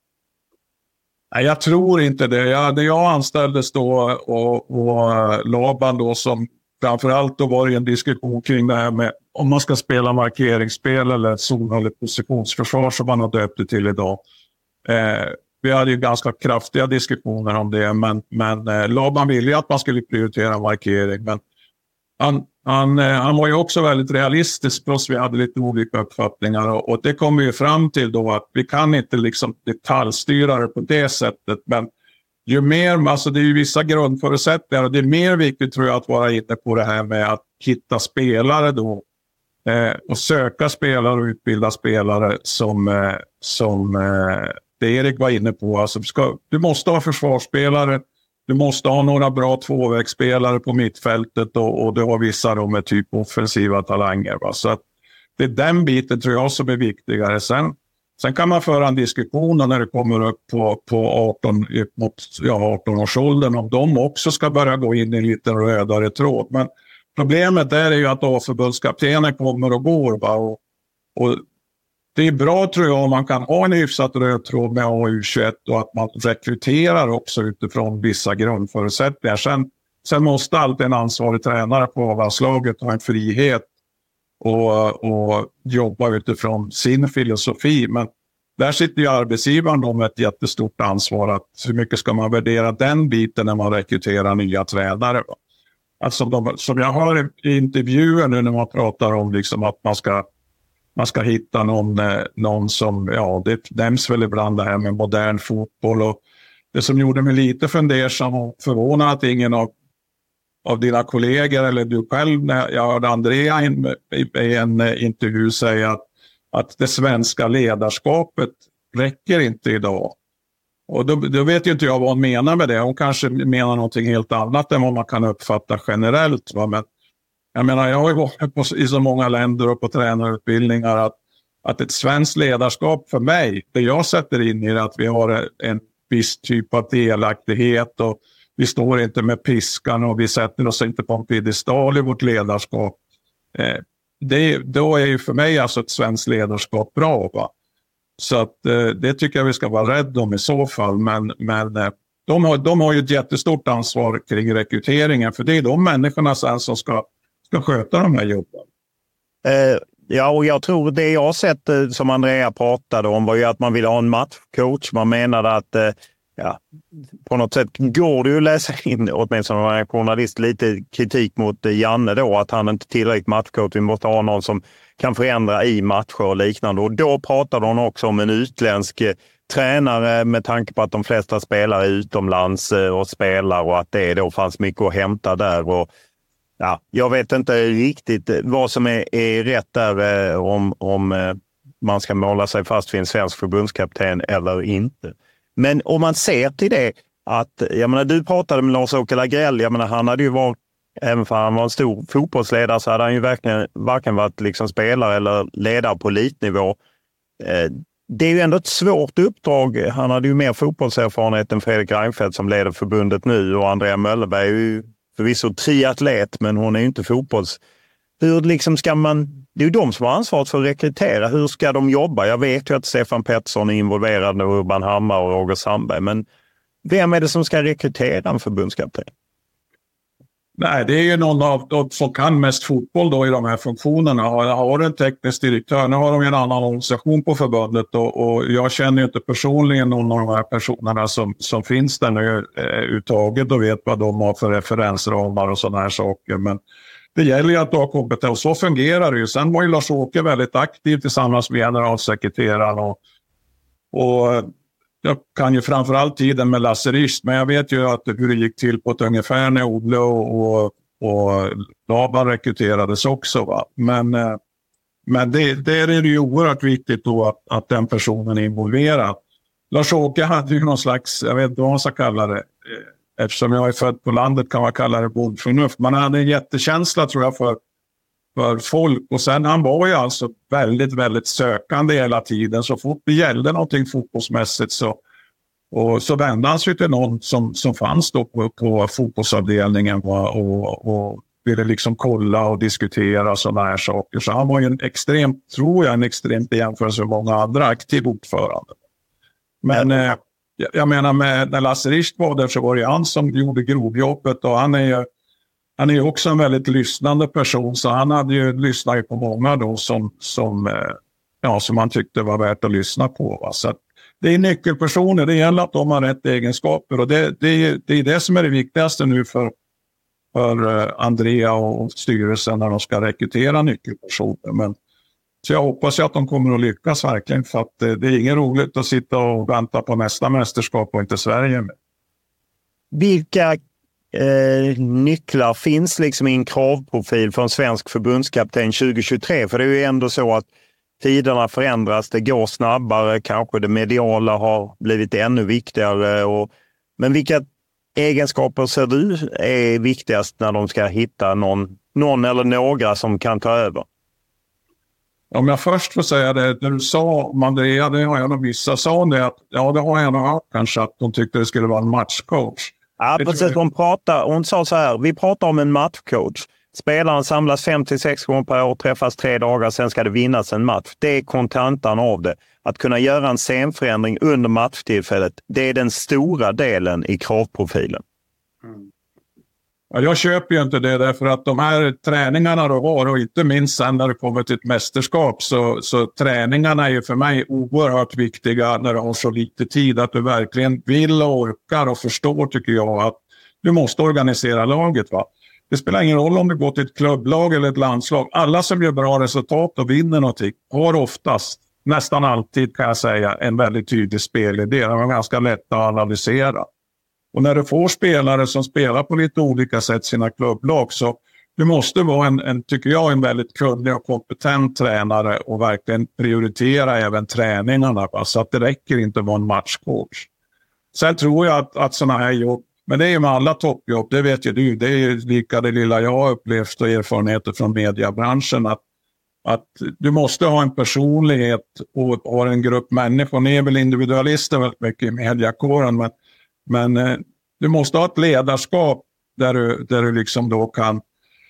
Nej, jag tror inte det. När jag anställdes då och Laban då som framförallt då var det en diskussion kring det här med om man ska spela markeringsspel eller zon- eller positionsförsvar som man har döpt det till idag. Vi hade ju ganska kraftiga diskussioner om det, men Laban ville ju att man skulle prioritera markering. Men han var ju också väldigt realistisk, plus vi hade lite olika uppfattningar. Och det kom vi ju fram till då att vi kan inte liksom detaljstyra det på det sättet. Men ju mer, alltså det är ju vissa grundförutsättningar och det är mer viktigt tror jag att vara inne på det här med att hitta spelare då. Och söka spelare och utbilda spelare som det Erik var inne på. Alltså du måste ha försvarsspelare, du måste ha några bra tvåvägsspelare på mittfältet och du har vissa då med typ offensiva talanger. Va? Så att det är den biten tror jag som är viktigare. Sen Sen kan man föra en diskussion när det kommer upp på 18-årsåldern om de också ska börja gå in i en liten rödare tråd. Men problemet är ju att A-förbundskaptenen kommer och går. Och det är bra, tror jag, om man kan ha en hyfsat röd tråd med A21 och att man rekryterar också utifrån vissa grundförutsättningar. Sen måste alltid en ansvarig tränare på A-laget ha en frihet och jobba utifrån sin filosofi. Men där sitter ju arbetsgivaren då med ett jättestort ansvar. Att hur mycket ska man värdera den biten när man rekryterar nya tränare? Alltså som jag hör i intervjuer nu när man pratar om liksom att man ska hitta någon som, det nämns väl ibland det här med modern fotboll. Och det som gjorde mig lite fundersam och förvånad att ingen av dina kollegor eller du själv, när jag hörde Andrea i en intervju säga att det svenska ledarskapet räcker inte idag. Och då vet ju inte jag vad hon menar med det. Hon kanske menar någonting helt annat än vad man kan uppfatta generellt. Va? Men jag menar, jag har ju varit i så många länder och på tränarutbildningar att ett svenskt ledarskap för mig, det jag sätter in i det, att vi har en viss typ av delaktighet och vi står inte med piskan och vi sätter oss inte på en piedestal i vårt ledarskap. Då är ju för mig alltså ett svenskt ledarskap bra. Va? Så att det tycker jag vi ska vara rädda om i så fall. Men de har ju ett jättestort ansvar kring rekryteringen, för det är de människorna sen som ska sköta de här jobben. Ja, och jag tror det jag har sett som Andrea pratade om var ju att man ville ha en matchcoach. Man menade att på något sätt går det ju att läsa in, åtminstone en journalist, lite kritik mot Janne då, att han inte är tillräckligt matchcoach. Vi måste ha någon som kan förändra i matcher och liknande. Och då pratade hon också om en utländsk tränare med tanke på att de flesta spelare är utomlands och spelar och att det då fanns mycket att hämta där. Och jag vet inte riktigt vad som är rätt där om man ska måla sig fast vid en svensk förbundskapten eller inte. Men om man ser till det att, jag menar, du pratade med Lars-Åke Lagrell, jag menar, han hade ju varit, även för han var en stor fotbollsledare så hade han ju verkligen varken varit liksom spelare eller ledare på elitnivå. Det är ju ändå ett svårt uppdrag. Han hade ju mer fotbollserfarenhet än Fredrik Reinfeldt som leder förbundet nu, och Andrea Möllerberg är ju förvisso triatlet, men hon är ju inte fotbolls. Hur liksom ska man, det är ju de som har ansvaret för att rekrytera. Hur ska de jobba? Jag vet ju att Stefan Pettersson är involverad och Urban Hammar och Roger Sandberg, men vem är det som ska rekrytera en förbundskapten? Nej, det är ju någon av de som kan mest fotboll då i de här funktionerna. Har en teknisk direktör, nu har de en annan organisation på förbundet och jag känner ju inte personligen någon av de här personerna som finns där nu uttaget och vet vad de har för referensramar och sådana här saker. Men det gäller ju att ha kompetens, så fungerar det ju. Sen var ju Lars-Åke väldigt aktiv tillsammans med generalsekreteraren och jag kan ju framförallt tiden med Lasse Rist, men jag vet ju hur det gick till på ett ungefär när Ole och Laban rekryterades också. Va? Men det är ju oerhört viktigt då att den personen är involverad. Lars-Åke hade ju någon slags, jag vet inte vad man ska kalla det, eftersom jag är född på landet kan man kalla det bondförnuft. Man hade en jättekänsla, tror jag, för folk. Och sen han var ju alltså väldigt, väldigt sökande hela tiden. Så fort det gällde någonting fotbollsmässigt så vände han sig till någon som fanns då på fotbollsavdelningen och ville liksom kolla och diskutera sådana här saker. Så han var ju en extremt i jämförelse med många andra aktiv ordförande. Men jag menar, när Lasse Rist var där så var det han som gjorde grovjobbet, och han är ju också en väldigt lyssnande person, så han hade ju lyssnat på många då som han tyckte var värt att lyssna på. Va? Så att det är nyckelpersoner, det gäller att de har rätt egenskaper, och det är det som är det viktigaste nu för Andrea och styrelsen när de ska rekrytera nyckelpersoner. Men så jag hoppas att de kommer att lyckas verkligen, för att det är inget roligt att sitta och vänta på nästa mästerskap och inte Sverige med. Vilka nycklar finns liksom i en kravprofil för en svensk förbundskapten 2023? För det är ju ändå så att tiderna förändras, det går snabbare, kanske det mediala har blivit ännu viktigare. Men vilka egenskaper ser du är viktigast när de ska hitta någon eller några som kan ta över? Om jag först får säga det, när du sa om Andrea, det har jag nog missat, sa det att, ja det har jag nog hört kanske, att de tyckte det skulle vara en matchcoach. Ja, precis. Hon sa så här, vi pratar om en matchcoach. Spelaren samlas 5-6 gånger per år, träffas 3 dagar, sen ska det vinnas en match. Det är kontentan av det. Att kunna göra en scenförändring under matchtillfället, det är den stora delen i kravprofilen. Ja, jag köper ju inte det därför att de här träningarna du har, och inte minst sen när det kommer till ett mästerskap, så träningarna är ju för mig oerhört viktiga när du har så lite tid, att du verkligen vill och orkar och förstår, tycker jag, att du måste organisera laget, va. Det spelar ingen roll om du går till ett klubblag eller ett landslag. Alla som gör bra resultat och vinner någonting har oftast, nästan alltid kan jag säga, en väldigt tydlig spelidé. Den är ganska lätt att analysera. Och när du får spelare som spelar på lite olika sätt sina klubblag, så du måste vara tycker jag, en väldigt kunnig och kompetent tränare och verkligen prioritera även träningarna. Så att det räcker inte att vara en matchcoach. Sen tror jag att sådana här jobb, men det är ju med alla toppjobb, det vet ju du, det är ju lika det lilla jag har upplevt och erfarenheter från mediebranschen, att du måste ha en personlighet och ha en grupp människor. Ni är väl individualister väldigt mycket i mediakåren, men du måste ha ett ledarskap där du liksom då kan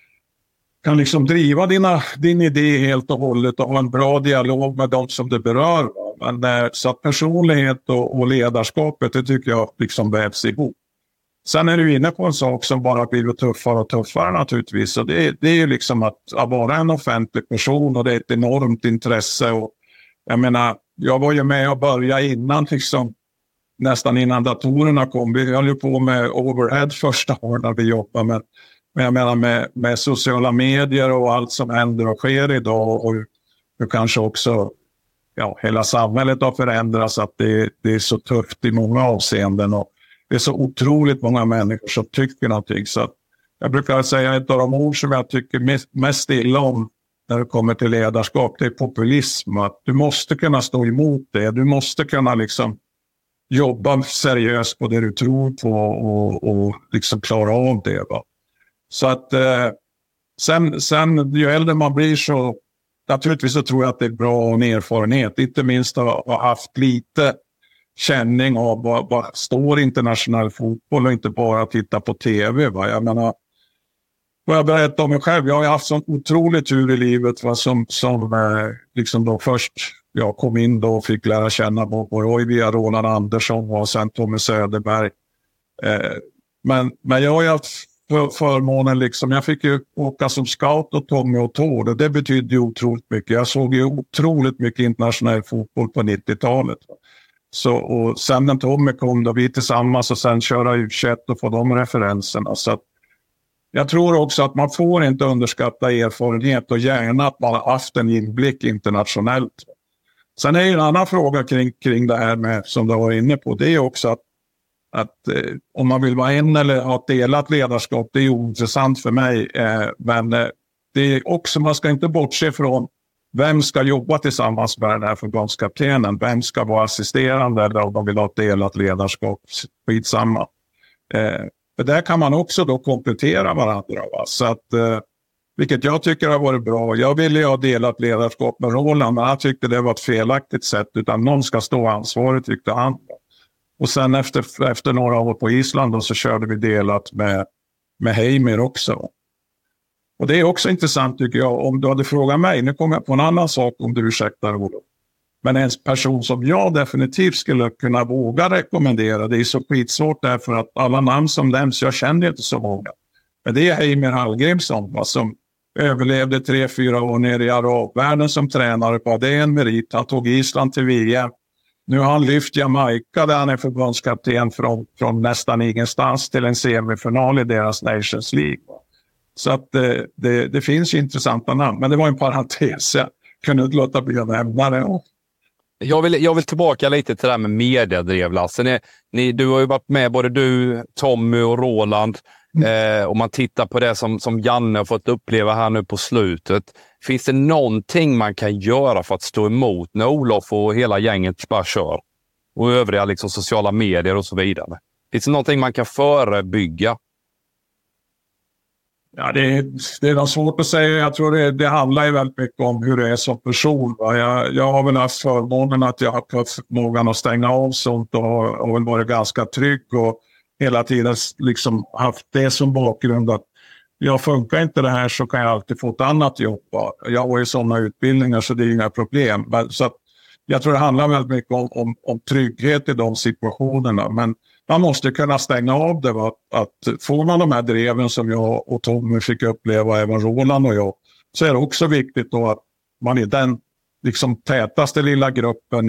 liksom driva din idé helt och hållet och ha en bra dialog med dem som det berör. Men, så att personlighet och ledarskapet, det tycker jag liksom vävs ihop. Sen är du inne på en sak som bara blir tuffare och tuffare naturligtvis. Och det är ju liksom att vara en offentlig person, och det är ett enormt intresse. Och jag menar, jag var ju med och började innan liksom, nästan innan datorerna kom. Vi höll ju på med overhead första året när vi jobbade med. Men jag menar med sociala medier och allt som händer och sker idag, och hur kanske också hela samhället har förändrats, att det är så tufft i många avseenden, och det är så otroligt många människor som tycker någonting. Så jag brukar säga ett av de ord som jag tycker mest illa om när det kommer till ledarskap, det är populism. Att du måste kunna stå emot det. Du måste kunna liksom jobba seriöst på det du tror på och liksom klara av det. Va? Så att sen ju äldre man blir, så naturligtvis så tror jag att det är bra och en erfarenhet. Inte minst ha haft lite känning av vad står internationell fotboll och inte bara titta på tv. Va? Jag menar, vad jag berättar om mig själv, jag har haft sån otroligt tur i livet, va? Som liksom då först jag kom in då och fick lära känna Bobo Roy via Roland Andersson och sen Tommy Söderberg. Men jag har ju haft förmånen liksom, jag fick ju åka som scout och Tommy och Tord, och det betydde ju otroligt mycket. Jag såg ju otroligt mycket internationell fotboll på 90-talet. Så, och sen när Tommy kom då vi tillsammans och sen köra U21 och få de referenserna. Så att jag tror också att man får inte underskatta erfarenhet och gärna att man har haft en inblick internationellt. Sen är ju en annan fråga kring det här med, som du var inne på, det är också att om man vill vara en eller ha ett delat ledarskap, det är ointressant för mig. Men det är också, man ska inte bortse från vem ska jobba tillsammans med den här förbundskaptenen, vem ska vara assisterande, eller om de vill ha ett delat ledarskap, skitsamma. För där kan man också då komplettera varandra. Va? Så att, vilket jag tycker har varit bra. Jag ville ju ha delat ledarskap med Roland, men han tyckte det var ett felaktigt sätt, utan någon ska stå ansvarig, tyckte han. Och sen efter några år på Island då, så körde vi delat med Heimir också. Och det är också intressant tycker jag, om du hade frågat mig, nu kommer jag på en annan sak om du ursäktar Olof. Men en person som jag definitivt skulle kunna våga rekommendera, det är så skitsvårt därför att alla namn som nämns, jag känner inte så många. Men det är Heimir Hallgrimsson, som överlevde 3-4 år nere i arabvärlden som tränare på. Det är en merit. Han tog Island till VM. Nu har han lyft Jamaica där han är förbundskapten från nästan ingenstans till en semifinal i deras Nations League. Så att det finns ju intressanta namn. Men det var en parentes. Jag kunde inte låta bli att nämna det. Jag vill tillbaka lite till det här med mediadrev, Lasse. Du har ju varit med, både du, Tommy och Roland. Om man tittar på det som Janne har fått uppleva här nu på slutet. Finns det någonting man kan göra för att stå emot när Olof och hela gänget bara kör? Och övriga liksom sociala medier och så vidare. Finns det någonting man kan förebygga? Ja, det är nog svårt att säga. Jag tror det handlar ju väldigt mycket om hur det är som person. Va? Jag har väl haft förmånen att jag har haft förmågan att stänga av sånt och har väl varit ganska trygg och hela tiden liksom haft det som bakgrund att jag funkar inte det här så kan jag alltid få ett annat jobb. Va? Jag har ju sådana utbildningar så det är inga problem. Så att jag tror det handlar väldigt mycket om trygghet i de situationerna. Men man måste kunna stänga av det. Va? Att får man de här dreven som jag och Tommy fick uppleva, även Roland och jag, så är det också viktigt då att man i den liksom tätaste lilla gruppen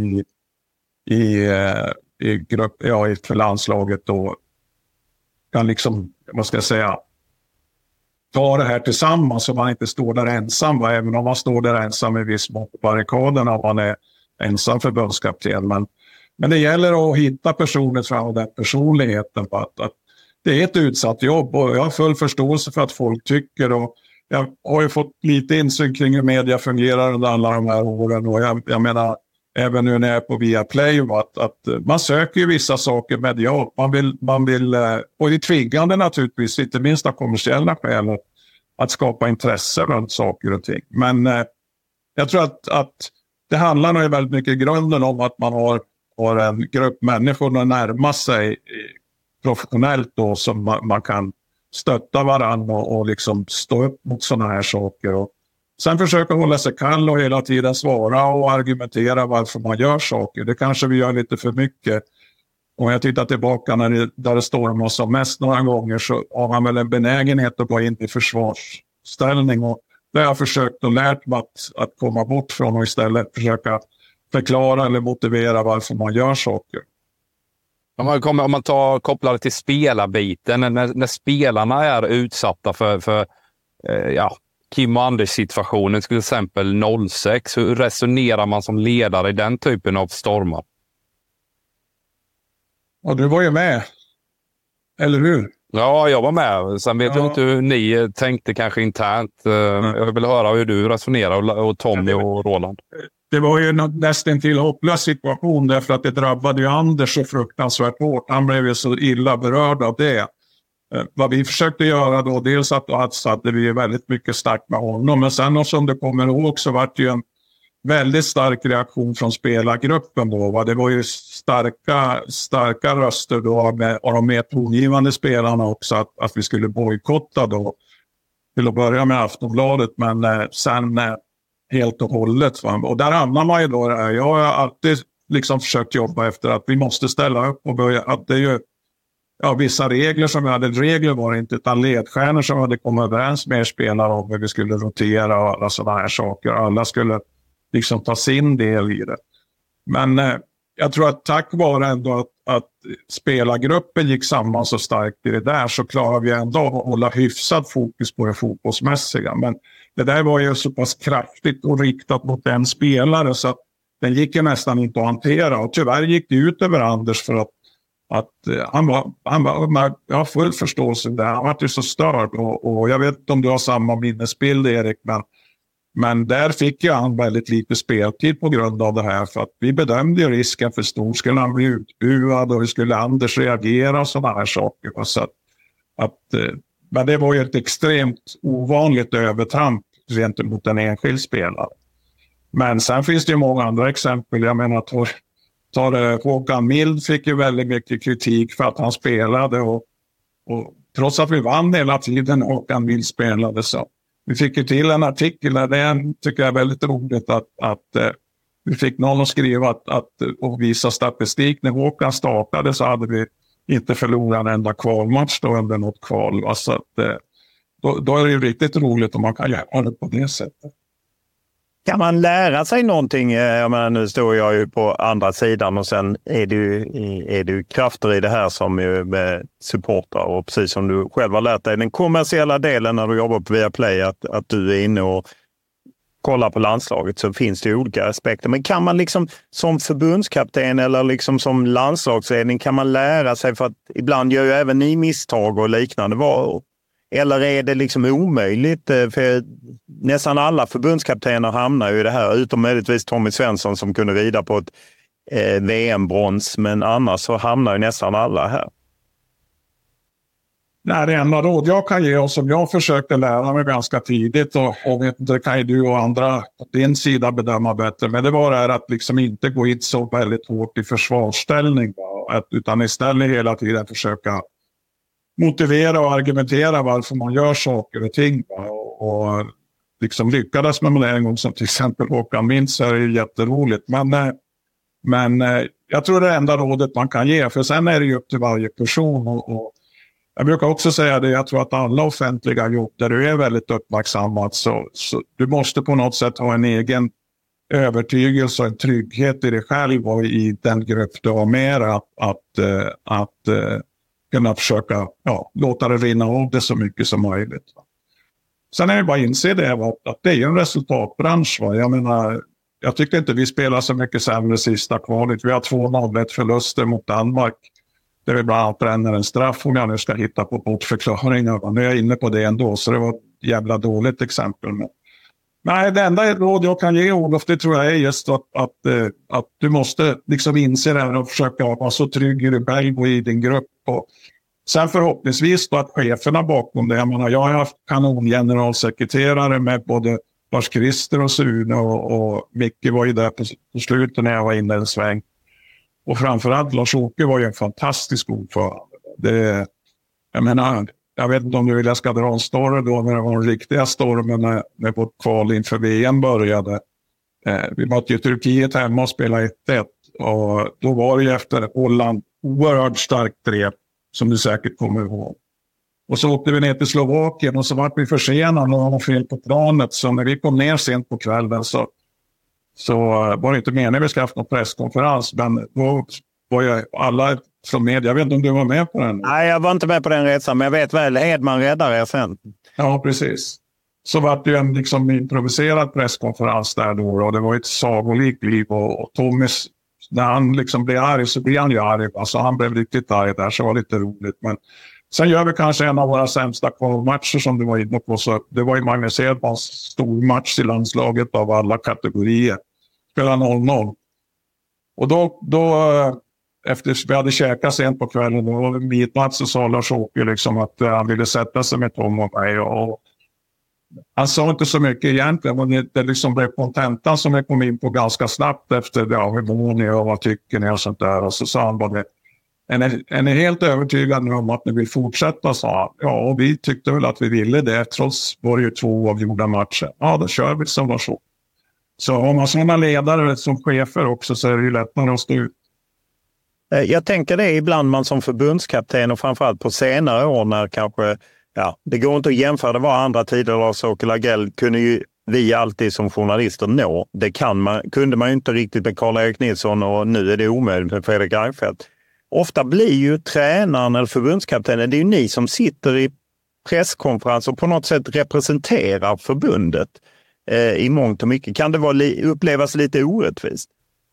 i för landslaget då kan liksom, vad ska jag säga, ta det här tillsammans så man inte står där ensam. Va? Även om man står där ensam i viss mån på barrikaderna om man är ensam förbundskapten. Men det gäller att hitta personer fram den personligheten. På att det är ett utsatt jobb och jag har full förståelse för att folk tycker. Och jag har ju fått lite insyn kring hur media fungerar under alla de här åren. Och jag menar, även nu när jag är på Viaplay, att man söker ju vissa saker medialt. Man vill, och det är tvingande naturligtvis, inte minst av kommersiella skäl, att skapa intresse runt saker och ting. Men jag tror att det handlar nog väldigt mycket i grunden om att man har en grupp människor att närma sig professionellt då, som man kan stötta varandra och liksom stå upp mot sådana här saker. Och sen försöka hålla sig kall och hela tiden svara och argumentera varför man gör saker. Det kanske vi gör lite för mycket. Och jag tittar tillbaka där det stormar som mest några gånger så har man väl en benägenhet att gå in i försvarsställning. Och det har jag försökt och lärt mig att komma bort från och istället försöka förklara eller motivera varför man gör saker. Om man kopplar det till spelarbiten, när spelarna är utsatta för Kim och Anders situationen, till exempel 06, hur resonerar man som ledare i den typen av stormar? Ja, du var ju med. Eller hur? Ja, jag var med. Sen vet jag inte hur ni tänkte kanske internt. Jag vill höra hur du resonerar och Tommy och Roland. Det var ju nästan till hopplös situation därför att det drabbade ju Anders så fruktansvärt hårt. Han blev ju så illa berörd av det. Vad vi försökte göra då, dels att hade vi väldigt mycket starkt med honom. Men sen som det kommer ihåg så var det ju en väldigt stark reaktion från spelargruppen då. Va? Det var ju starka röster då av de mer tongivande spelarna också att vi skulle bojkotta då. Till att börja med Aftonbladet men sen helt och hållet. Va? Och där hamnar man ju då. Jag har alltid liksom försökt jobba efter att vi måste ställa upp och börja. Att det är ju vissa regler som vi hade. Regler var inte utan ledstjärnor som hade kommit överens med spelare om hur vi skulle rotera och alla sådana här saker. Alla skulle liksom ta sin del i det. Men jag tror att tack vare ändå att spelargruppen gick samman så starkt i det där så klarar vi ändå att hålla hyfsad fokus på det fotbollsmässiga. Men det där var ju så pass kraftigt och riktat mot en spelare så att den gick ju nästan inte att hantera. Och tyvärr gick det ut över Anders för att han var jag har full förståelse där. Han var ju så störd och jag vet inte om du har samma minnesbild Erik, men där fick ju han väldigt lite speltid på grund av det här för att vi bedömde ju risken för stor. Skulle han bli utbuad och hur skulle Anders reagera och sådana här saker. Så men det var ju ett extremt ovanligt övertramp gentemot en enskild spelare. Men sen finns det ju många andra exempel. Jag menar Håkan Mild fick ju väldigt mycket kritik för att han spelade och trots att vi vann hela tiden Håkan Mild spelade så. Vi fick ju till en artikel där det tycker jag är väldigt roligt att vi fick någon att skriva och visa statistik. När Håkan startade så hade vi inte förlorat en enda kvalmatch då under något kval. Alltså då är det ju riktigt roligt om man kan göra det på det sättet. Kan man lära sig någonting? Jag menar, nu står jag ju på andra sidan och sen är det ju krafter i det här som med supportrar och precis som du själv har lärt dig den kommersiella delen när du jobbar på Viaplay att du är inne och kollar på landslaget så finns det ju olika aspekter. Men kan man liksom som förbundskapten eller liksom som landslagsledning kan man lära sig för att ibland gör ju även ni misstag och liknande eller är det liksom omöjligt? För nästan alla förbundskaptener hamnar ju i det här. Utom möjligtvis Tommy Svensson som kunde rida på ett VM-brons. Men annars så hamnar ju nästan alla här. Nej, det enda råd jag kan ge och som jag försökte lära mig ganska tidigt och det kan ju du och andra på din sida bedöma bättre, men det var det här att liksom inte gå in så väldigt hårt i försvarsställning utan istället hela tiden försöka motivera och argumentera varför man gör saker och ting och liksom lyckades med en gång som till exempel Håkan Minns är det jätteroligt, men jag tror det är enda rådet man kan ge, för sen är det ju upp till varje person och jag brukar också säga det, jag tror att alla offentliga jobb där du är väldigt uppmärksammad så du måste på något sätt ha en egen övertygelse och en trygghet i dig själv och i den grupp du har med att kunna försöka låta det rinna av det så mycket som möjligt. Sen är det bara att inse det att det är en resultatbransch. Jag menar, jag tycker inte vi spelar så mycket sämre sista kvalet. Vi har 2-0 förluster mot Danmark. Det är bland annat bränner en straff om jag nu ska hitta på bortförklaringar. Nu är jag inne på det ändå, så det var ett jävla dåligt exempel. Men nej, det enda råd jag kan ge, Olof, det tror jag är just att du måste liksom inse det här och försöka vara så trygg i dig själv och i din grupp. Och sen förhoppningsvis då att cheferna bakom det, jag har haft kanongeneralsekreterare med både Lars-Christer och Sune och Micke var ju där på slutet när jag var inne en sväng. Och framförallt Lars-Åke var ju en fantastisk ordförande. Jag vet inte om du vill jag ska dra en story då när det var en riktiga stormen när vårt kval inför VM började. Vi mötte ju Turkiet hemma och spelade 1-1 och då var det ju efter Holland oerhört starkt drev som du säkert kommer ihåg. Och så åkte vi ner till Slovakien och så var vi försenade och var fel på planet, så när vi kom ner sent på kvällen så var det inte meningen att vi skulle haft någon presskonferens, men då var ju alla från media, jag vet inte om du var med på den? Nej, jag var inte med på den resan, men jag vet väl, Edman räddade er sen. Ja, precis. Så var det ju en liksom improviserad presskonferens där då, och det var ett sagolikt liv och Thomas, när han liksom blev arg så blev han ju arg, alltså han blev riktigt arg där, så var det lite roligt, men sen gör vi kanske en av våra sämsta kvalmatcher som du var inne på. Så det var ju Magnus Edmans stor match i landslaget av alla kategorier. Spelade 0-0. Och då efter vi hade käkat sent på kvällen, då var det midnatt, så sa Lars-Åke liksom att han ville sätta sig med Tom och mig. Och han sa inte så mycket egentligen, men det liksom blev kontentan som jag kom in på ganska snabbt efter hur mår ni och vad tycker ni och sånt där. Och så sa han bara det. Är ni helt övertygade om att ni vill fortsätta, sa han. Ja, och vi tyckte väl att vi ville det. Trots var det ju 2 avgjorda matcher. Ja, då kör vi som var så. Så har man sådana ledare som chefer också så är det ju lättare att stå ut. Jag tänker det ibland man som förbundskapten och framförallt på senare år när kanske, det går inte att jämföra, det var andra tider, Lars-Åke Lagrell kunde ju vi alltid som journalister nå. Det kunde man ju inte riktigt med Karl-Erik Nilsson och nu är det omöjligt med Fredrik Reinfeldt. Ofta blir ju tränaren eller förbundskaptenen, det är ju ni som sitter i presskonferens och på något sätt representerar förbundet i mångt och mycket. Kan det upplevas lite orättvist?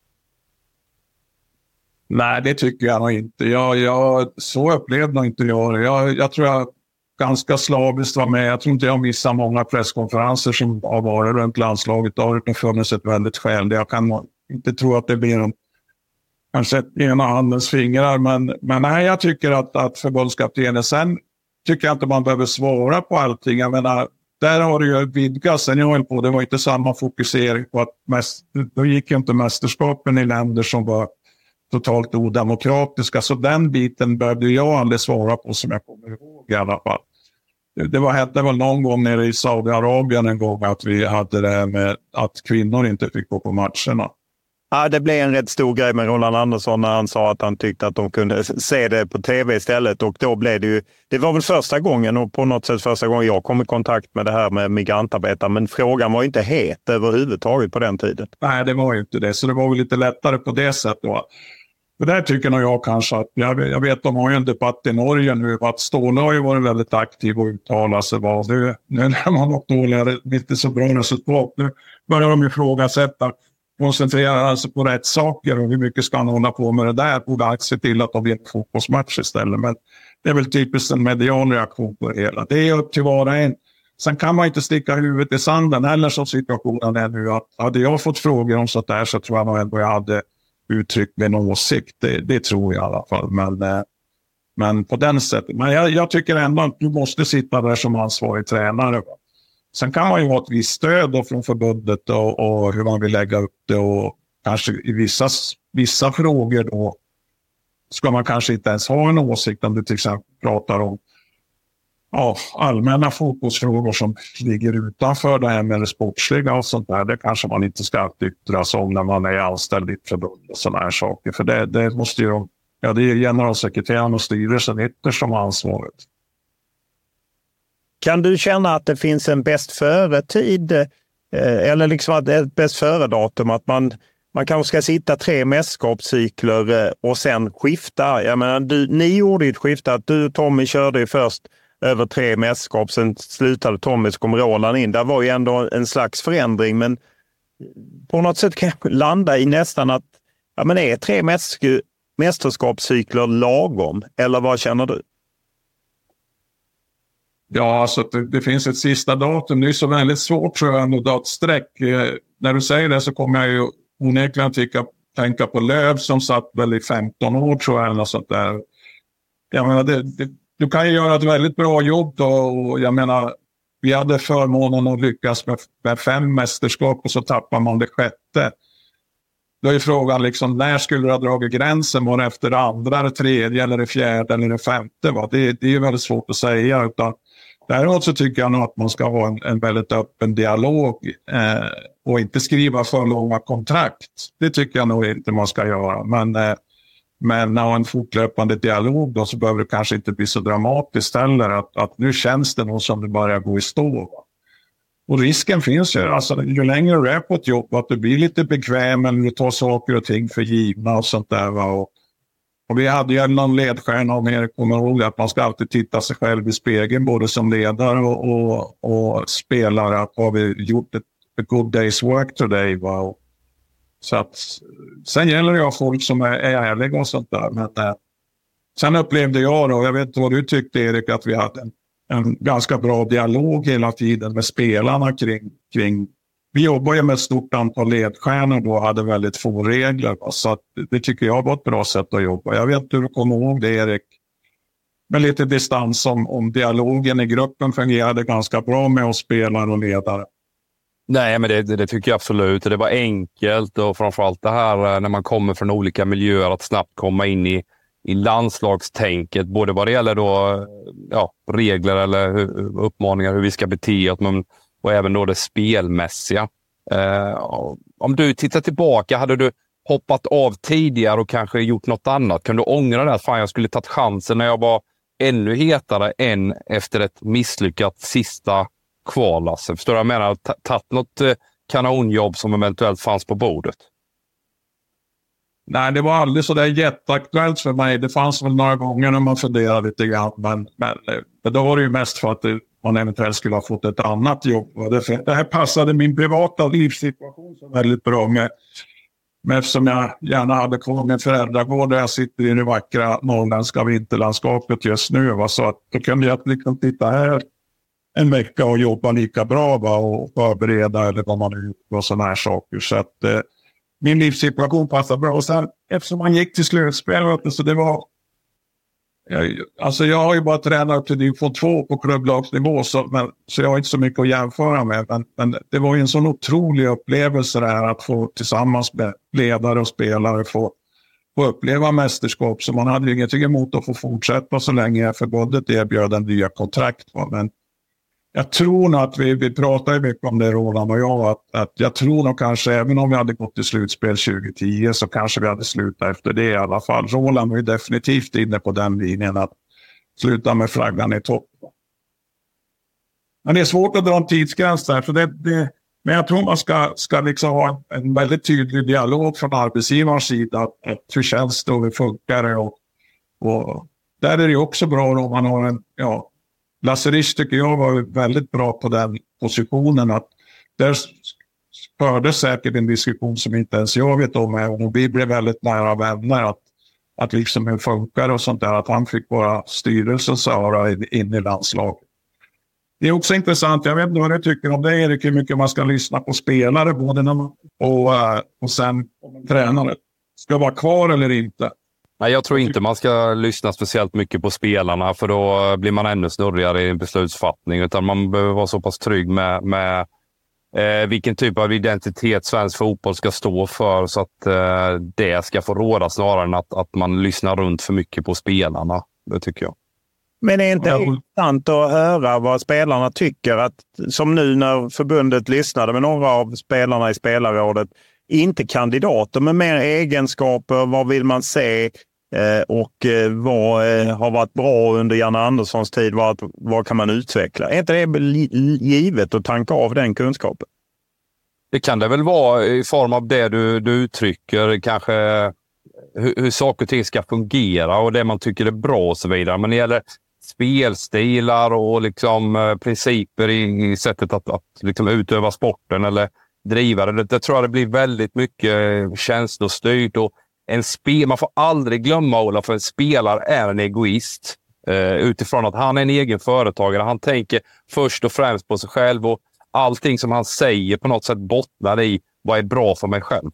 Nej, det tycker jag nog inte. Så upplevde nog inte jag det. Jag tror jag ganska slaviskt var med. Jag tror inte jag missar många presskonferenser som har varit runt landslaget. Det har funnits ett väldigt skäl. Jag kan inte tro att det blir kanske ena handens fingrar, men nej, jag tycker att förbundskaptenen, sen tycker jag inte man behöver svara på allting. Jag menar, där har det ju vidgats. Sen jag höll på, det var inte samma fokusering på att då gick ju inte mästerskapen i länder som var totalt odemokratiska, så den biten behövde jag aldrig svara på som jag kommer ihåg i alla fall. Det hände väl någon gång nere i Saudiarabien en gång att vi hade det med att kvinnor inte fick gå på matcherna. Ja, det blev en rätt stor grej med Roland Andersson när han sa att han tyckte att de kunde se det på tv istället. Och då blev det ju, det var väl första gången och på något sätt första gången jag kom i kontakt med det här med migrantarbetare. Men frågan var inte het överhuvudtaget på den tiden. Nej, det var ju inte det. Så det var väl lite lättare på det sättet då. Det där tycker nog jag kanske att, jag vet de har ju en debatt i Norge nu att Ståhle har ju varit väldigt aktiv och uttalat sig nu när man har dåliga, inte så bra resultat. Nu börjar de ju ifrågasätta, koncentrera sig på rätt saker och hur mycket ska han hålla på med det där, borde han se till att de vinner fotbollsmatch istället. Men det är väl typiskt en medial reaktion på det hela. Det är upp till var och en. Sen kan man inte sticka huvudet i sanden eller som situationen är nu. Att hade jag fått frågor om sånt där så tror jag nog ändå jag hade uttryckt med någon åsikt. Det tror jag i alla fall. Men på den sättet. Men jag tycker ändå att du måste sitta där som ansvarig tränare. Sen kan man ju ha ett visst stöd då från förbundet och hur man vill lägga upp det. Och kanske i vissa frågor då ska man kanske inte ens ha en åsikt om du till exempel pratar om allmänna fotbollsfrågor som ligger utanför det här med det sportsliga och sånt där. Det kanske man inte ska yttra sig om när man är anställd i ett förbund och sådana här saker. För det måste ju det är generalsekreteraren och styrelsen ytterst som har ansvaret. Kan du känna att det finns en bäst före-tid eller liksom att det är ett bäst före-datum att man kanske ska sitta 3 mästerskapscykler och sen skifta? Jag menar, ni gjorde ett skifte att du och Tommy körde ju först över 3 mästerskap, sen slutade Tommy, så kom Roland in. Det var ju ändå en slags förändring, men på något sätt kan jag landa i nästan att är 3 mästerskapscykler lagom, eller vad känner du? Ja, alltså det finns ett sista datum. Det är så väldigt svårt tror jag ändå datsträck. När du säger det så kommer jag ju onekligen tänka på Löv som satt väl i 15 år tror jag eller något sånt där. Jag menar, du kan ju göra ett väldigt bra jobb då, och jag menar, vi hade förmånen att lyckas med 5 mästerskap och så tappar man det 6:e. Då är frågan liksom, när skulle du ha dragit gränsen? Var det efter det andra, det 3:e eller det 4:e eller det 5:e? Va? Det är ju väldigt svårt att säga. Utan däremot så tycker jag nog att man ska ha en väldigt öppen dialog och inte skriva för långa kontrakt. Det tycker jag nog inte man ska göra. Men när en fortlöpande dialog då, så behöver det kanske inte bli så dramatiskt heller att nu känns det nog som det börjar gå i stå. Va? Och risken finns ju, alltså ju längre du är på ett jobb att du blir lite bekväm eller du tar saker och ting för givna och sånt där. Va? Och vi hade ju någon ledstjärna om er kommer ihåg att man ska alltid titta sig själv i spegeln både som ledare och spelare. Att har vi gjort ett good day's work today? Va? Så att, sen gäller det ju folk som är ärliga och sånt där. Men sen upplevde jag då, jag vet inte vad du tyckte Erik, att vi hade en ganska bra dialog hela tiden med spelarna kring vi jobbar ju med ett stort antal ledstjärnor då och hade väldigt få regler. Så att det tycker jag var ett bra sätt att jobba. Jag vet inte hur du kommer ihåg det Erik. Med lite distans om dialogen i gruppen fungerade ganska bra med oss spelare och ledare. Nej, men det tycker jag absolut. Det var enkelt och framförallt det här när man kommer från olika miljöer att snabbt komma in i landslagstänket. Både vad det gäller då, regler eller uppmaningar hur vi ska bete oss, men och även då det spelmässiga. Om du tittar tillbaka, hade du hoppat av tidigare och kanske gjort något annat? Kan du ångra det? Fan, jag skulle tagit chansen när jag var ännu hetare än efter ett misslyckat sista kval. Alltså. Förstår du vad jag menar? Tagit något kanonjobb som eventuellt fanns på bordet? Nej, det var aldrig så där jätteaktuellt för mig. Det fanns väl några gånger när man funderade lite grann. Men då var det ju mest för att man eventuellt skulle ha fått ett annat jobb. Det här passade min privata livssituation så väldigt bra med eftersom jag gärna hade kvar min föräldragård där jag sitter i det vackra norrländska vinterlandskapet just nu. Va? Så att då kunde jag liksom titta här en vecka och jobba lika bra och förbereda eller vad man nu gjort och sådana här saker. Så att min livssituation passar bra. Och sen eftersom man gick till slutspel så det var jag har ju bara tränat upp till division 2 på klubblagsnivå så jag har inte så mycket att jämföra med. Men det var ju en sån otrolig upplevelse där att få tillsammans med ledare och spelare få uppleva mästerskap. Så man hade ju ingenting emot att få fortsätta så länge förbundet erbjöd en nya kontrakt. Men jag tror nog att vi pratar ju mycket om det Roland och jag att jag tror nog kanske även om vi hade gått till slutspel 2010 så kanske vi hade slutat efter det i alla fall. Roland var ju definitivt inne på den linjen att sluta med flaggan i topp. Men det är svårt att dra en tidsgräns där så men jag tror man ska liksom ha en väldigt tydlig dialog från arbetsgivarens sida att hur känns det och hur funkar det och där är det också bra om man har Lasse Risch tycker jag var väldigt bra på den positionen att där fördes säkert en diskussion som inte ens jag vet om och vi blev väldigt nära vänner att liksom hur funkar och sånt där att han fick vara styrelsens öra in i landslaget. Det är också intressant, jag vet inte vad jag tycker om det Erik, hur mycket man ska lyssna på spelare både när man och sen om en tränare ska vara kvar eller inte. Nej, jag tror inte man ska lyssna speciellt mycket på spelarna, för då blir man ännu snurrigare i en beslutsfattning. Utan man behöver vara så pass trygg med vilken typ av identitet svensk fotboll ska stå för, så att det ska få råda snarare än att man lyssnar runt för mycket på spelarna. Det tycker jag. Men är det inte intressant att höra vad spelarna tycker? Att, som nu när förbundet lyssnade med några av spelarna i spelarrådet, inte kandidater med mer egenskaper, vad vill man se och vad har varit bra under Janne Anderssons tid, vad kan man utveckla? Är inte det givet att tanka av den kunskapen? Det kan det väl vara i form av det du uttrycker, kanske hur saker och ting ska fungera och det man tycker är bra och så vidare. Men det gäller spelstilar och liksom principer i sättet att liksom utöva sporten eller driva det. Det tror jag det blir väldigt mycket känslostyrt. Och man får aldrig glömma, Ola, för en spelare är en egoist. Utifrån att han är en egen företagare. Han tänker först och främst på sig själv, och allting som han säger på något sätt bottnar i vad är bra för mig själv.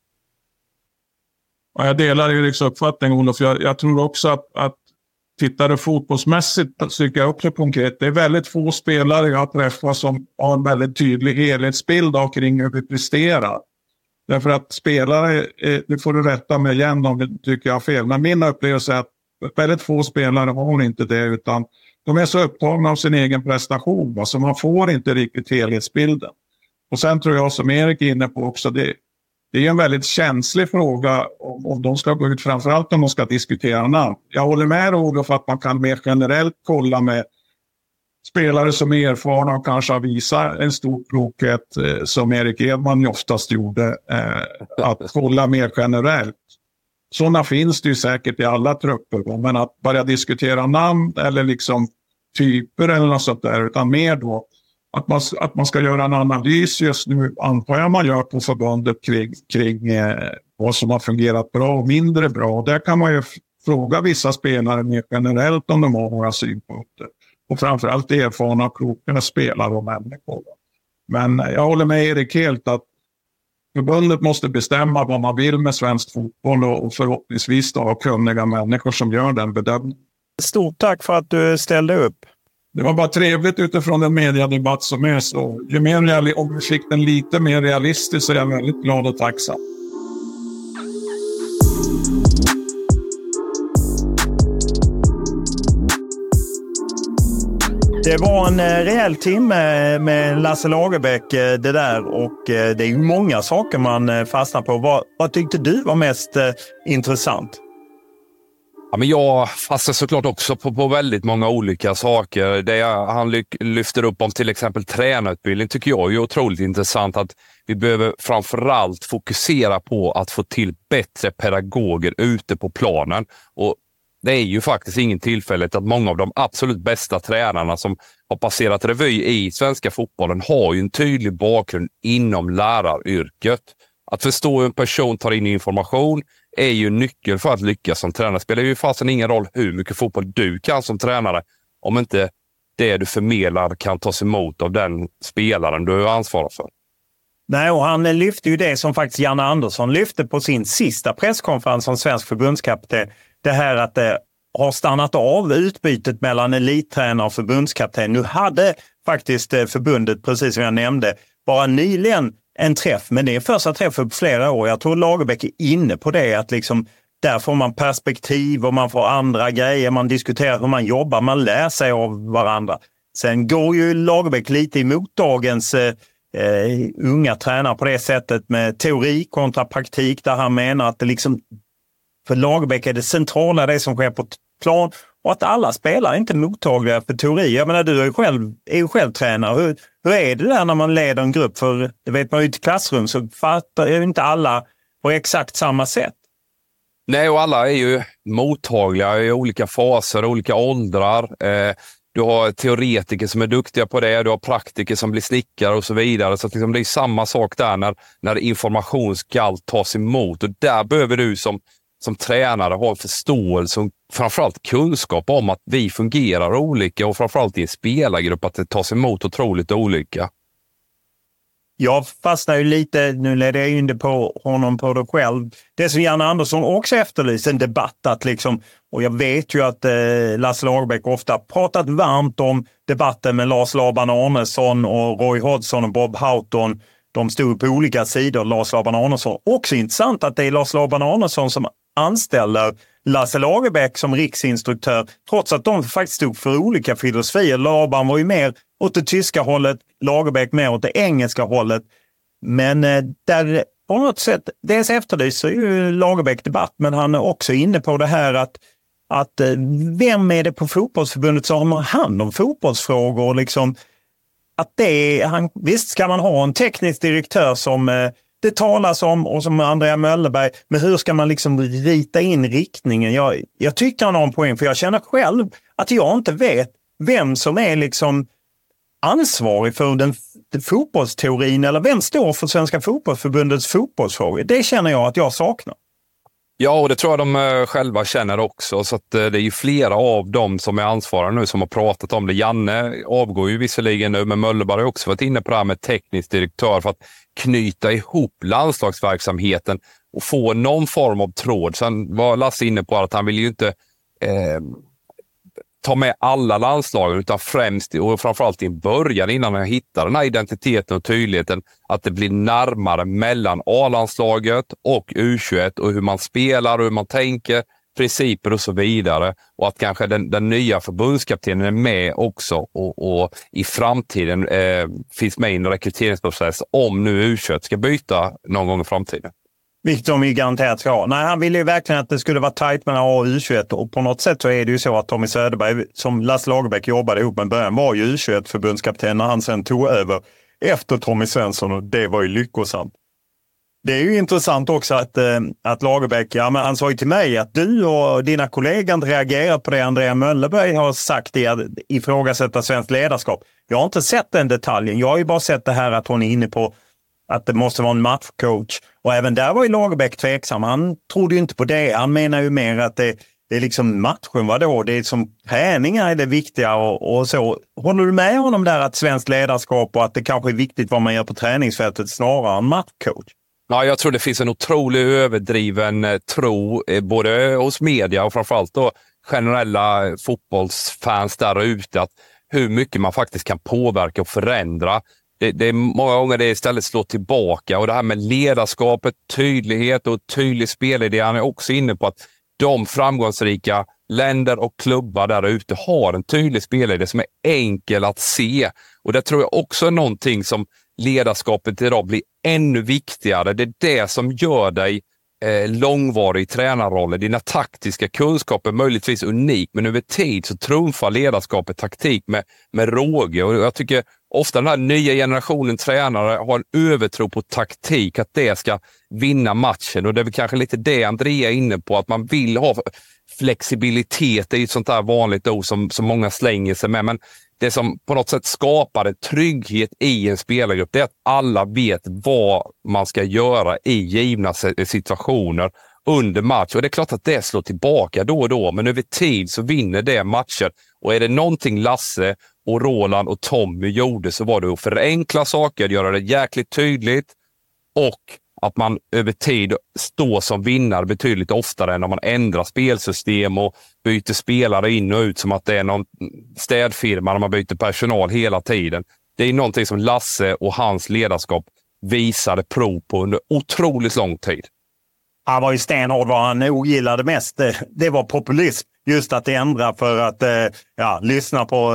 Ja, jag delar Eriks uppfattning, Olof. Jag tror också att tittare fotbollsmässigt tycker jag också konkret. Det är väldigt få spelare jag träffar som har en väldigt tydlig helhetsbild av kring hur vi presterar. Därför att spelare, det får du rätta mig igen om du tycker jag har fel. Men min upplevelse är att väldigt få spelare har inte det, utan de är så upptagna av sin egen prestation. Så man får inte riktigt helhetsbilden. Och sen tror jag, som Erik är inne på också, det är en väldigt känslig fråga om de ska gå ut, framförallt om de ska diskutera namn. Jag håller med Olof att man kan mer generellt kolla med spelare som är erfarna och kanske har visat en stor klokhet som Erik Edman oftast gjorde, att kolla mer generellt. Sådana finns det ju säkert i alla trupper, men att börja diskutera namn eller liksom typer eller något sånt där, utan mer då att man ska göra en analys just nu, antar jag man gör på förbundet kring vad som har fungerat bra och mindre bra. Där kan man ju fråga vissa spelare mer generellt om de har några synpunkter. Och framförallt erfarna kloka spelare och människor. Men jag håller med Erik helt att förbundet måste bestämma vad man vill med svensk fotboll och förhoppningsvis då ha kunniga människor som gör den bedömningen. Stort tack för att du ställde upp. Det var bara trevligt utifrån den mediedebatt som är. Så ju mer om vi fick den lite mer realistisk så är jag väldigt glad och tacksam. Det var en rejäl timme med Lasse Lagerbäck det där, och det är ju många saker man fastnar på. Vad tyckte du var mest intressant? Ja, men jag fastnar såklart också på väldigt många olika saker. Det han lyfter upp om till exempel tränarutbildning tycker jag är otroligt intressant. Att vi behöver framförallt fokusera på att få till bättre pedagoger ute på planen. Och det är ju faktiskt ingen tillfällighet att många av de absolut bästa tränarna som har passerat revy i svenska fotbollen har ju en tydlig bakgrund inom läraryrket. Att förstå hur en person tar in information är ju nyckeln för att lyckas som tränare. Det spelar ju fasen ingen roll hur mycket fotboll du kan som tränare om inte det du förmedlar kan tas emot av den spelaren du är ansvarig för. Nej, och han lyfte ju det som faktiskt Janne Andersson lyfte på sin sista presskonferens som svensk förbundskapten. Det här att det har stannat av utbytet mellan elittränare och förbundskapten. Nu hade faktiskt förbundet, precis som jag nämnde, bara nyligen en träff, men det är första träffen på flera år. Jag tror Lagerbäck är inne på det, att liksom, där får man perspektiv och man får andra grejer, man diskuterar hur man jobbar, man lär sig av varandra. Sen går ju Lagerbäck lite emot dagens unga tränare på det sättet med teori kontra praktik, där han menar att det liksom, för Lagerbäck är det centrala det som sker på plan, och att alla spelare inte är mottagliga för teori. Jag menar, du är ju själv tränare. Hur är det där när man leder en grupp? För det vet man ju, i ett klassrum så fattar ju inte alla på exakt samma sätt. Nej, och alla är ju mottagliga i olika faser, olika åldrar. Du har teoretiker som är duktiga på det, du har praktiker som blir snickare och så vidare. Så att liksom det är samma sak där när information ska tas emot. Och där behöver du som tränare ha en förståelse och framförallt kunskap om att vi fungerar olika, och framförallt i en spelargrupp att det tas emot otroligt olika. Jag fastnar ju lite, nu ledde jag in det på honom på det själv. Det som Janne Andersson också efterlyser, en debatt att liksom, och jag vet ju att Lasse Lagerbäck ofta pratat varmt om debatten med Lars Laban Arnesson och Roy Hodgson och Bob Houghton. De stod på olika sidor, Lars Laban Arnesson. Också intressant att det är Lars Laban Arnesson som anställer Lasse Lagerbäck som riksinstruktör, trots att de faktiskt stod för olika filosofier. Laban var ju mer åt det tyska hållet, Lagerbäck mer åt det engelska hållet. Men där på något sätt, dels efterlyser ju Lagerbäck debatt, men han är också inne på det här att vem är det på fotbollsförbundet som har hand om fotbollsfrågor? Liksom, att visst ska man ha en teknisk direktör som det talas om, och som Andrea Möllerberg, men hur ska man liksom rita in riktningen? Jag tycker han har en poäng, för jag känner själv att jag inte vet vem som är liksom ansvarig för den fotbollsteorin, eller vem står för Svenska fotbollsförbundets fotbollsfrågor. Det känner jag att jag saknar. Ja, och det tror jag de själva känner också. Så att det är ju flera av dem som är ansvariga nu som har pratat om det. Janne avgår ju visserligen nu, men Möllerberg har också varit inne på det här med teknisk direktör för att knyta ihop landslagsverksamheten och få någon form av tråd. Sen var Lasse inne på att han vill ju inte ta med alla landslagen, utan främst och framförallt i början, innan jag hittar den här identiteten och tydligheten, att det blir närmare mellan A-landslaget och U21 och hur man spelar och hur man tänker, principer och så vidare. Och att kanske den nya förbundskaptenen är med också och i framtiden finns med i en rekryteringsprocess om nu U21 ska byta någon gång i framtiden. Vilket de ju garanterat ska ha. Nej, han ville ju verkligen att det skulle vara tajt mellan A och U21, och på något sätt så är det ju så att Tommy Söderberg, som Lasse Lagerbäck jobbade ihop med början, var ju U21-förbundskapten när han sen tog över efter Tommy Svensson, och det var ju lyckosamt. Det är ju intressant också att Lagerbäck, ja, men han sa ju till mig att du och dina kollegor reagerar på det Andrea Möllerberg har sagt i att ifrågasätta svenskt ledarskap. Jag har inte sett den detaljen. Jag har ju bara sett det här att hon är inne på att det måste vara en matchcoach. Och även där var ju Lagerbäck tveksam. Han trodde ju inte på det. Han menar ju mer att det är liksom matchen, vadå? Det är som träningar är det viktiga och så. Håller du med honom där att svenskt ledarskap och att det kanske är viktigt vad man gör på träningsfältet snarare än matchcoach? Ja, jag tror det finns en otrolig överdriven tro både hos media och framförallt då generella fotbollsfans där ute, att hur mycket man faktiskt kan påverka och förändra. Det är många gånger det istället slår tillbaka, och det här med ledarskapet, tydlighet och tydlig spelidé. Han är också inne på att de framgångsrika länder och klubbar där ute har en tydlig spelidé som är enkel att se, och det tror jag också är någonting som ledarskapet idag blir ännu viktigare. Det är det som gör dig långvarig i tränarrollen. Dina taktiska kunskaper är möjligtvis unik, men över tid så trumfar ledarskapet taktik med råge, och jag tycker ofta den här nya generationen tränare har en övertro på taktik, att det ska vinna matchen, och det är väl kanske lite det Andrea är inne på, att man vill ha flexibilitet. Det är ju ett sånt där vanligt ord som många slänger sig med, men det som på något sätt skapar en trygghet i en spelargrupp, det är att alla vet vad man ska göra i givna situationer under match. Och det är klart att det slår tillbaka då och då, men över tid så vinner det matcher. Och är det någonting Lasse och Roland och Tommy gjorde, så var det att förenkla saker, göra det jäkligt tydligt, och att man över tid står som vinnare betydligt oftare än när man ändrar spelsystem och byter spelare in och ut som att det är någon städfirma när man byter personal hela tiden. Det är någonting som Lasse och hans ledarskap visade prov på under otroligt lång tid. Han var ju stenhård. Vad han ogillade mest, det var populism. Just att ändra för att lyssna på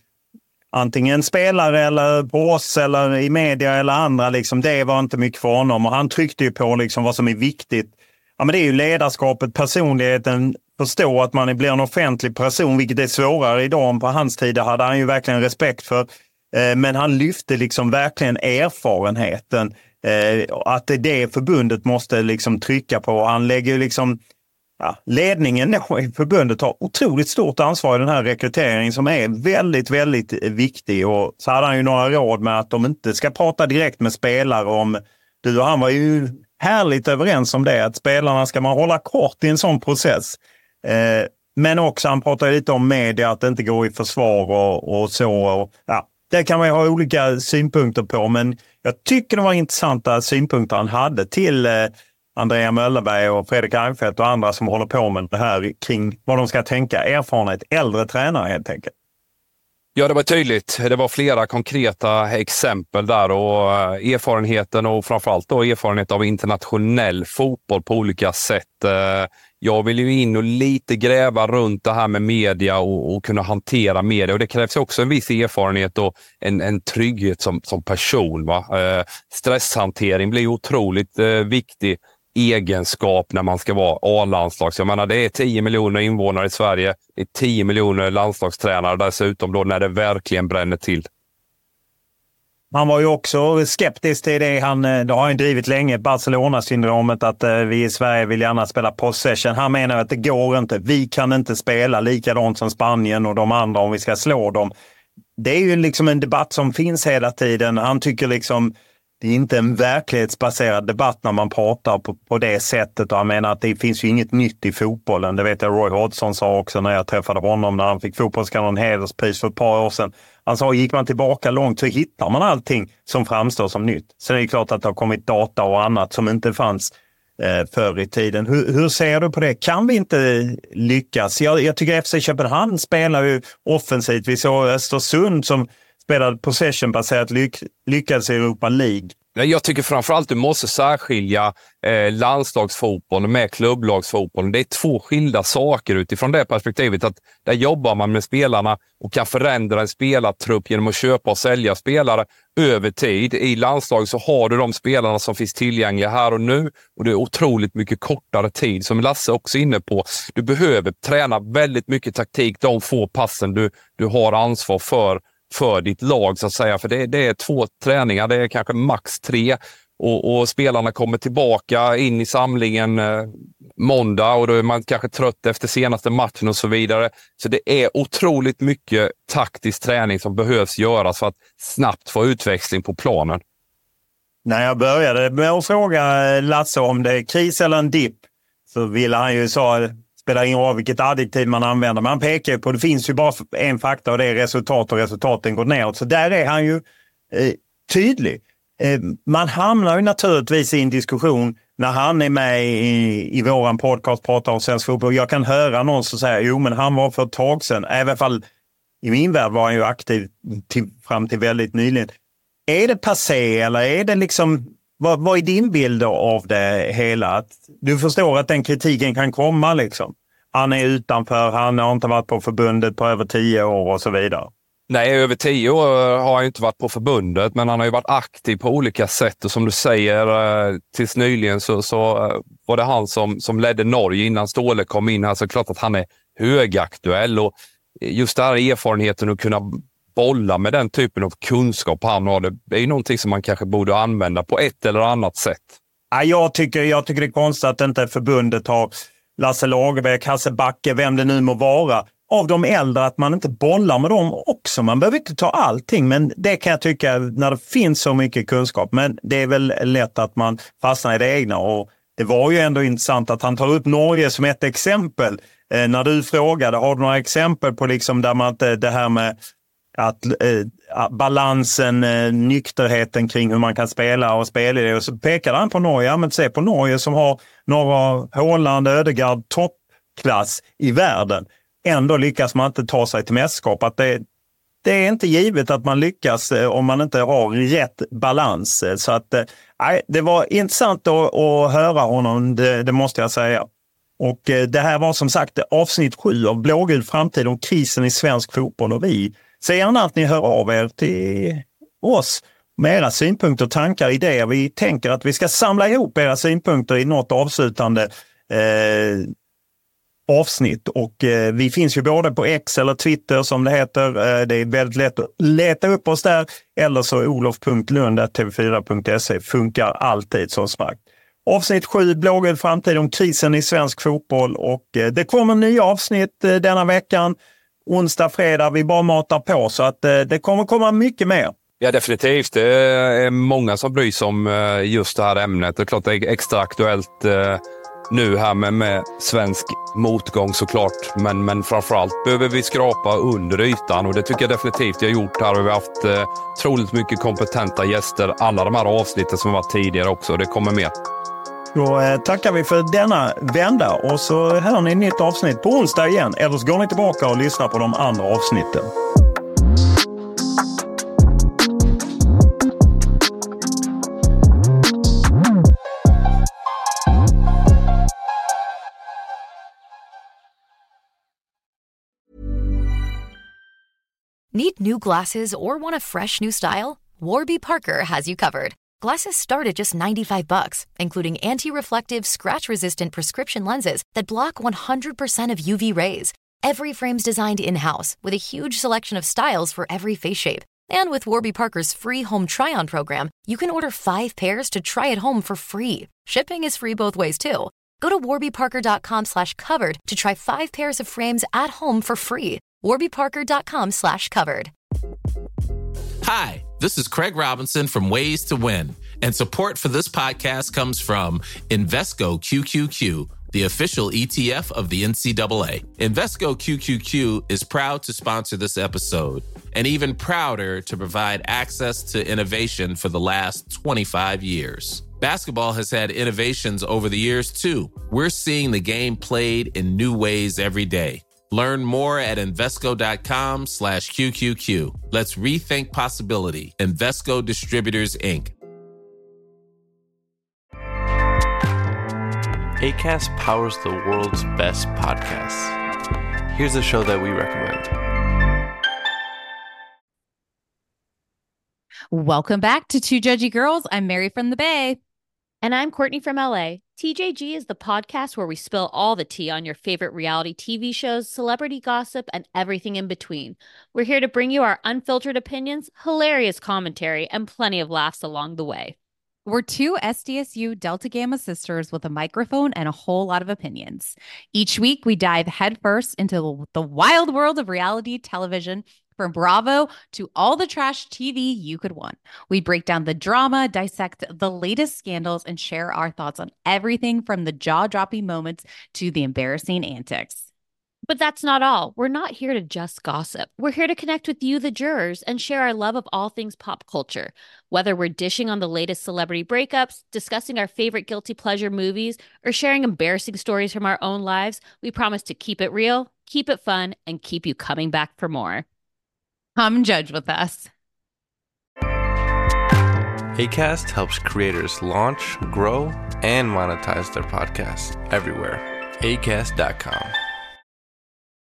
antingen spelare eller på oss eller i media eller andra. Liksom, det var inte mycket för honom. Och han tryckte ju på liksom vad som är viktigt. Ja, men det är ju ledarskapet, personligheten, förstå att man blir en offentlig person, vilket är svårare idag. På hans tid hade han ju verkligen respekt för. Men han lyfte liksom verkligen erfarenheten. Att det förbundet måste liksom trycka på. Han lägger liksom... Ja, ledningen i förbundet har otroligt stort ansvar i den här rekryteringen som är väldigt, väldigt viktig. Och så hade han ju några råd med att de inte ska prata direkt med spelare om... Du och han var ju härligt överens om det, att spelarna ska man hålla kort i en sån process. Men också han pratar lite om media, att det inte går i försvar och så. Och, ja, det kan man ju ha olika synpunkter på, men jag tycker det var intressanta synpunkter han hade till Andrea Möllerberg och Fredrik Reinfeldt och andra som håller på med det här kring vad de ska tänka. Erfarenhet, äldre tränare helt enkelt. Ja, det var tydligt. Det var flera konkreta exempel där och erfarenheten och framförallt då erfarenhet av internationell fotboll på olika sätt. Jag vill ju in och lite gräva runt det här med media och kunna hantera media, och det krävs också en viss erfarenhet och en trygghet som person. Va? Stresshantering blir otroligt viktig egenskap när man ska vara A-landslags. Jag menar, det är 10 miljoner invånare i Sverige. Det är 10 miljoner landslagstränare dessutom då när det verkligen bränner till. Han var ju också skeptisk till det. Det har han drivit länge, Barcelona-syndromet, att vi i Sverige vill gärna spela possession. Han menar att det går inte. Vi kan inte spela likadant som Spanien och de andra om vi ska slå dem. Det är ju liksom en debatt som finns hela tiden. Han tycker liksom det är inte en verklighetsbaserad debatt när man pratar på det sättet. Och han menar att det finns ju inget nytt i fotbollen. Det vet jag Roy Hodgson sa också när jag träffade honom när han fick Fotbollskanalen hederspris för ett par år sedan. Han sa, gick man tillbaka långt så hittar man allting som framstår som nytt. Så det är klart att det har kommit data och annat som inte fanns förr i tiden. Hur ser du på det? Kan vi inte lyckas? Jag tycker FC Köpenhamn spelar ju offensivt. Vi såg Östersund som spelade possession-baserat lyckades i Europa League. Jag tycker framförallt du måste särskilja landslagsfotbollen med klubblagsfotbollen. Det är två skilda saker utifrån det perspektivet. Att där jobbar man med spelarna och kan förändra en spelartrupp genom att köpa och sälja spelare över tid. I landslag så har du de spelarna som finns tillgängliga här och nu, och det är otroligt mycket kortare tid. Som Lasse också är inne på, du behöver träna väldigt mycket taktik de få passen du har ansvar för ditt lag så att säga. För det är 2 träningar, det är kanske max 3 och spelarna kommer tillbaka in i samlingen måndag och då är man kanske trött efter senaste matchen och så vidare. Så det är otroligt mycket taktisk träning som behövs göras för att snabbt få utväxling på planen. När jag började med att fråga Lasse om det är kris eller en dipp så ville han ju säga spelar ingen roll vilket adjektiv man använder. Men han pekar på, det finns ju bara en faktor och det är resultat, och resultaten går neråt. Så där är han ju tydlig. Man hamnar ju naturligtvis i en diskussion när han är med i våran podcast pratar om svensk fotboll. Jag kan höra någon som säger, jo men han var för ett tag sedan. Även fall i min värld var han ju aktiv fram till väldigt nyligen. Är det passé eller är det liksom... Vad är din bild av det hela? Att du förstår att den kritiken kan komma liksom. Han är utanför, han har inte varit på förbundet på över 10 år och så vidare. Nej, över 10 år har han inte varit på förbundet, men han har ju varit aktiv på olika sätt. Och som du säger, tills nyligen så var det han som ledde Norge innan Ståle kom in här. Så klart att han är högaktuell, och just den här erfarenheten att kunna bolla med den typen av kunskap han har, det är ju någonting som man kanske borde använda på ett eller annat sätt. Ja, jag tycker det är konstigt att inte förbundet har Lasse Lagerbäck, Hasse Backe, vem det nu må vara, av de äldre, att man inte bollar med dem också. Man behöver inte ta allting, men det kan jag tycka när det finns så mycket kunskap. Men det är väl lätt att man fastnar i det egna, och det var ju ändå intressant att han tar upp Norge som ett exempel. När du frågade, har du några exempel på liksom där man inte, det här med att balansen, nykterheten kring hur man kan spela och spela det, och så pekade han på Norge. Ja, men se på Norge som har några Haaland, Ödegaard, toppklass i världen. Ändå lyckas man inte ta sig till mästerskap. Att det är inte givet att man lyckas om man inte har rätt balans. Så att det var intressant att höra honom, det måste jag säga. Och det här var som sagt avsnitt 7 av Blågul framtid om krisen i svensk fotboll, och vi ser gärna att ni hör av er till oss med era synpunkter, tankar, idéer. Vi tänker att vi ska samla ihop era synpunkter i något avslutande avsnitt. Och vi finns ju både på X eller Twitter som det heter. Det är väldigt lätt att leta upp oss där. Eller så olof.lund@tv4.se funkar alltid som sagt. Avsnitt 7, Blågul framtid om krisen i svensk fotboll. Och det kommer nya avsnitt denna veckan. Onsdag, fredag, vi bara matar på, så att det kommer komma mycket mer. Ja, definitivt. Det är många som bryr sig om just det här ämnet. Det är klart det är extra aktuellt nu här med svensk motgång såklart. Men framförallt behöver vi skrapa under ytan och det tycker jag definitivt jag har gjort här. Och vi har haft otroligt mycket kompetenta gäster. Alla de här avsnitten som varit tidigare också. Det kommer mer. Då tackar vi för denna vända och så hör ni ett nytt avsnitt på onsdag igen. Eller så går ni tillbaka och lyssnar på de andra avsnitten. Need new glasses or want a fresh new style? Warby Parker has you covered. Glasses start at just $95, including anti-reflective, scratch-resistant prescription lenses that block 100% of UV rays. Every frame's designed in-house with a huge selection of styles for every face shape. And with Warby Parker's free home try-on program, you can order 5 pairs to try at home for free. Shipping is free both ways, too. Go to warbyparker.com/covered to try 5 pairs of frames at home for free. warbyparker.com/covered. Hi, this is Craig Robinson from Ways to Win, and support for this podcast comes from Invesco QQQ, the official ETF of the NCAA. Invesco QQQ is proud to sponsor this episode, and even prouder to provide access to innovation for the last 25 years. Basketball has had innovations over the years, too. We're seeing the game played in new ways every day. Learn more at Invesco.com/QQQ. Let's rethink possibility. Invesco Distributors, Inc. Acast powers the world's best podcasts. Here's a show that we recommend. Welcome back to Two Judgy Girls. I'm Mary from the Bay. And I'm Courtney from LA. TJG is the podcast where we spill all the tea on your favorite reality TV shows, celebrity gossip, and everything in between. We're here to bring you our unfiltered opinions, hilarious commentary, and plenty of laughs along the way. We're two SDSU Delta Gamma sisters with a microphone and a whole lot of opinions. Each week, we dive headfirst into the wild world of reality television, from Bravo to all the trash TV you could want. We break down the drama, dissect the latest scandals, and share our thoughts on everything from the jaw-dropping moments to the embarrassing antics. But that's not all. We're not here to just gossip. We're here to connect with you, the jurors, and share our love of all things pop culture. Whether we're dishing on the latest celebrity breakups, discussing our favorite guilty pleasure movies, or sharing embarrassing stories from our own lives, we promise to keep it real, keep it fun, and keep you coming back for more. Come judge with us. Acast helps creators launch, grow, and monetize their podcasts everywhere. Acast.com.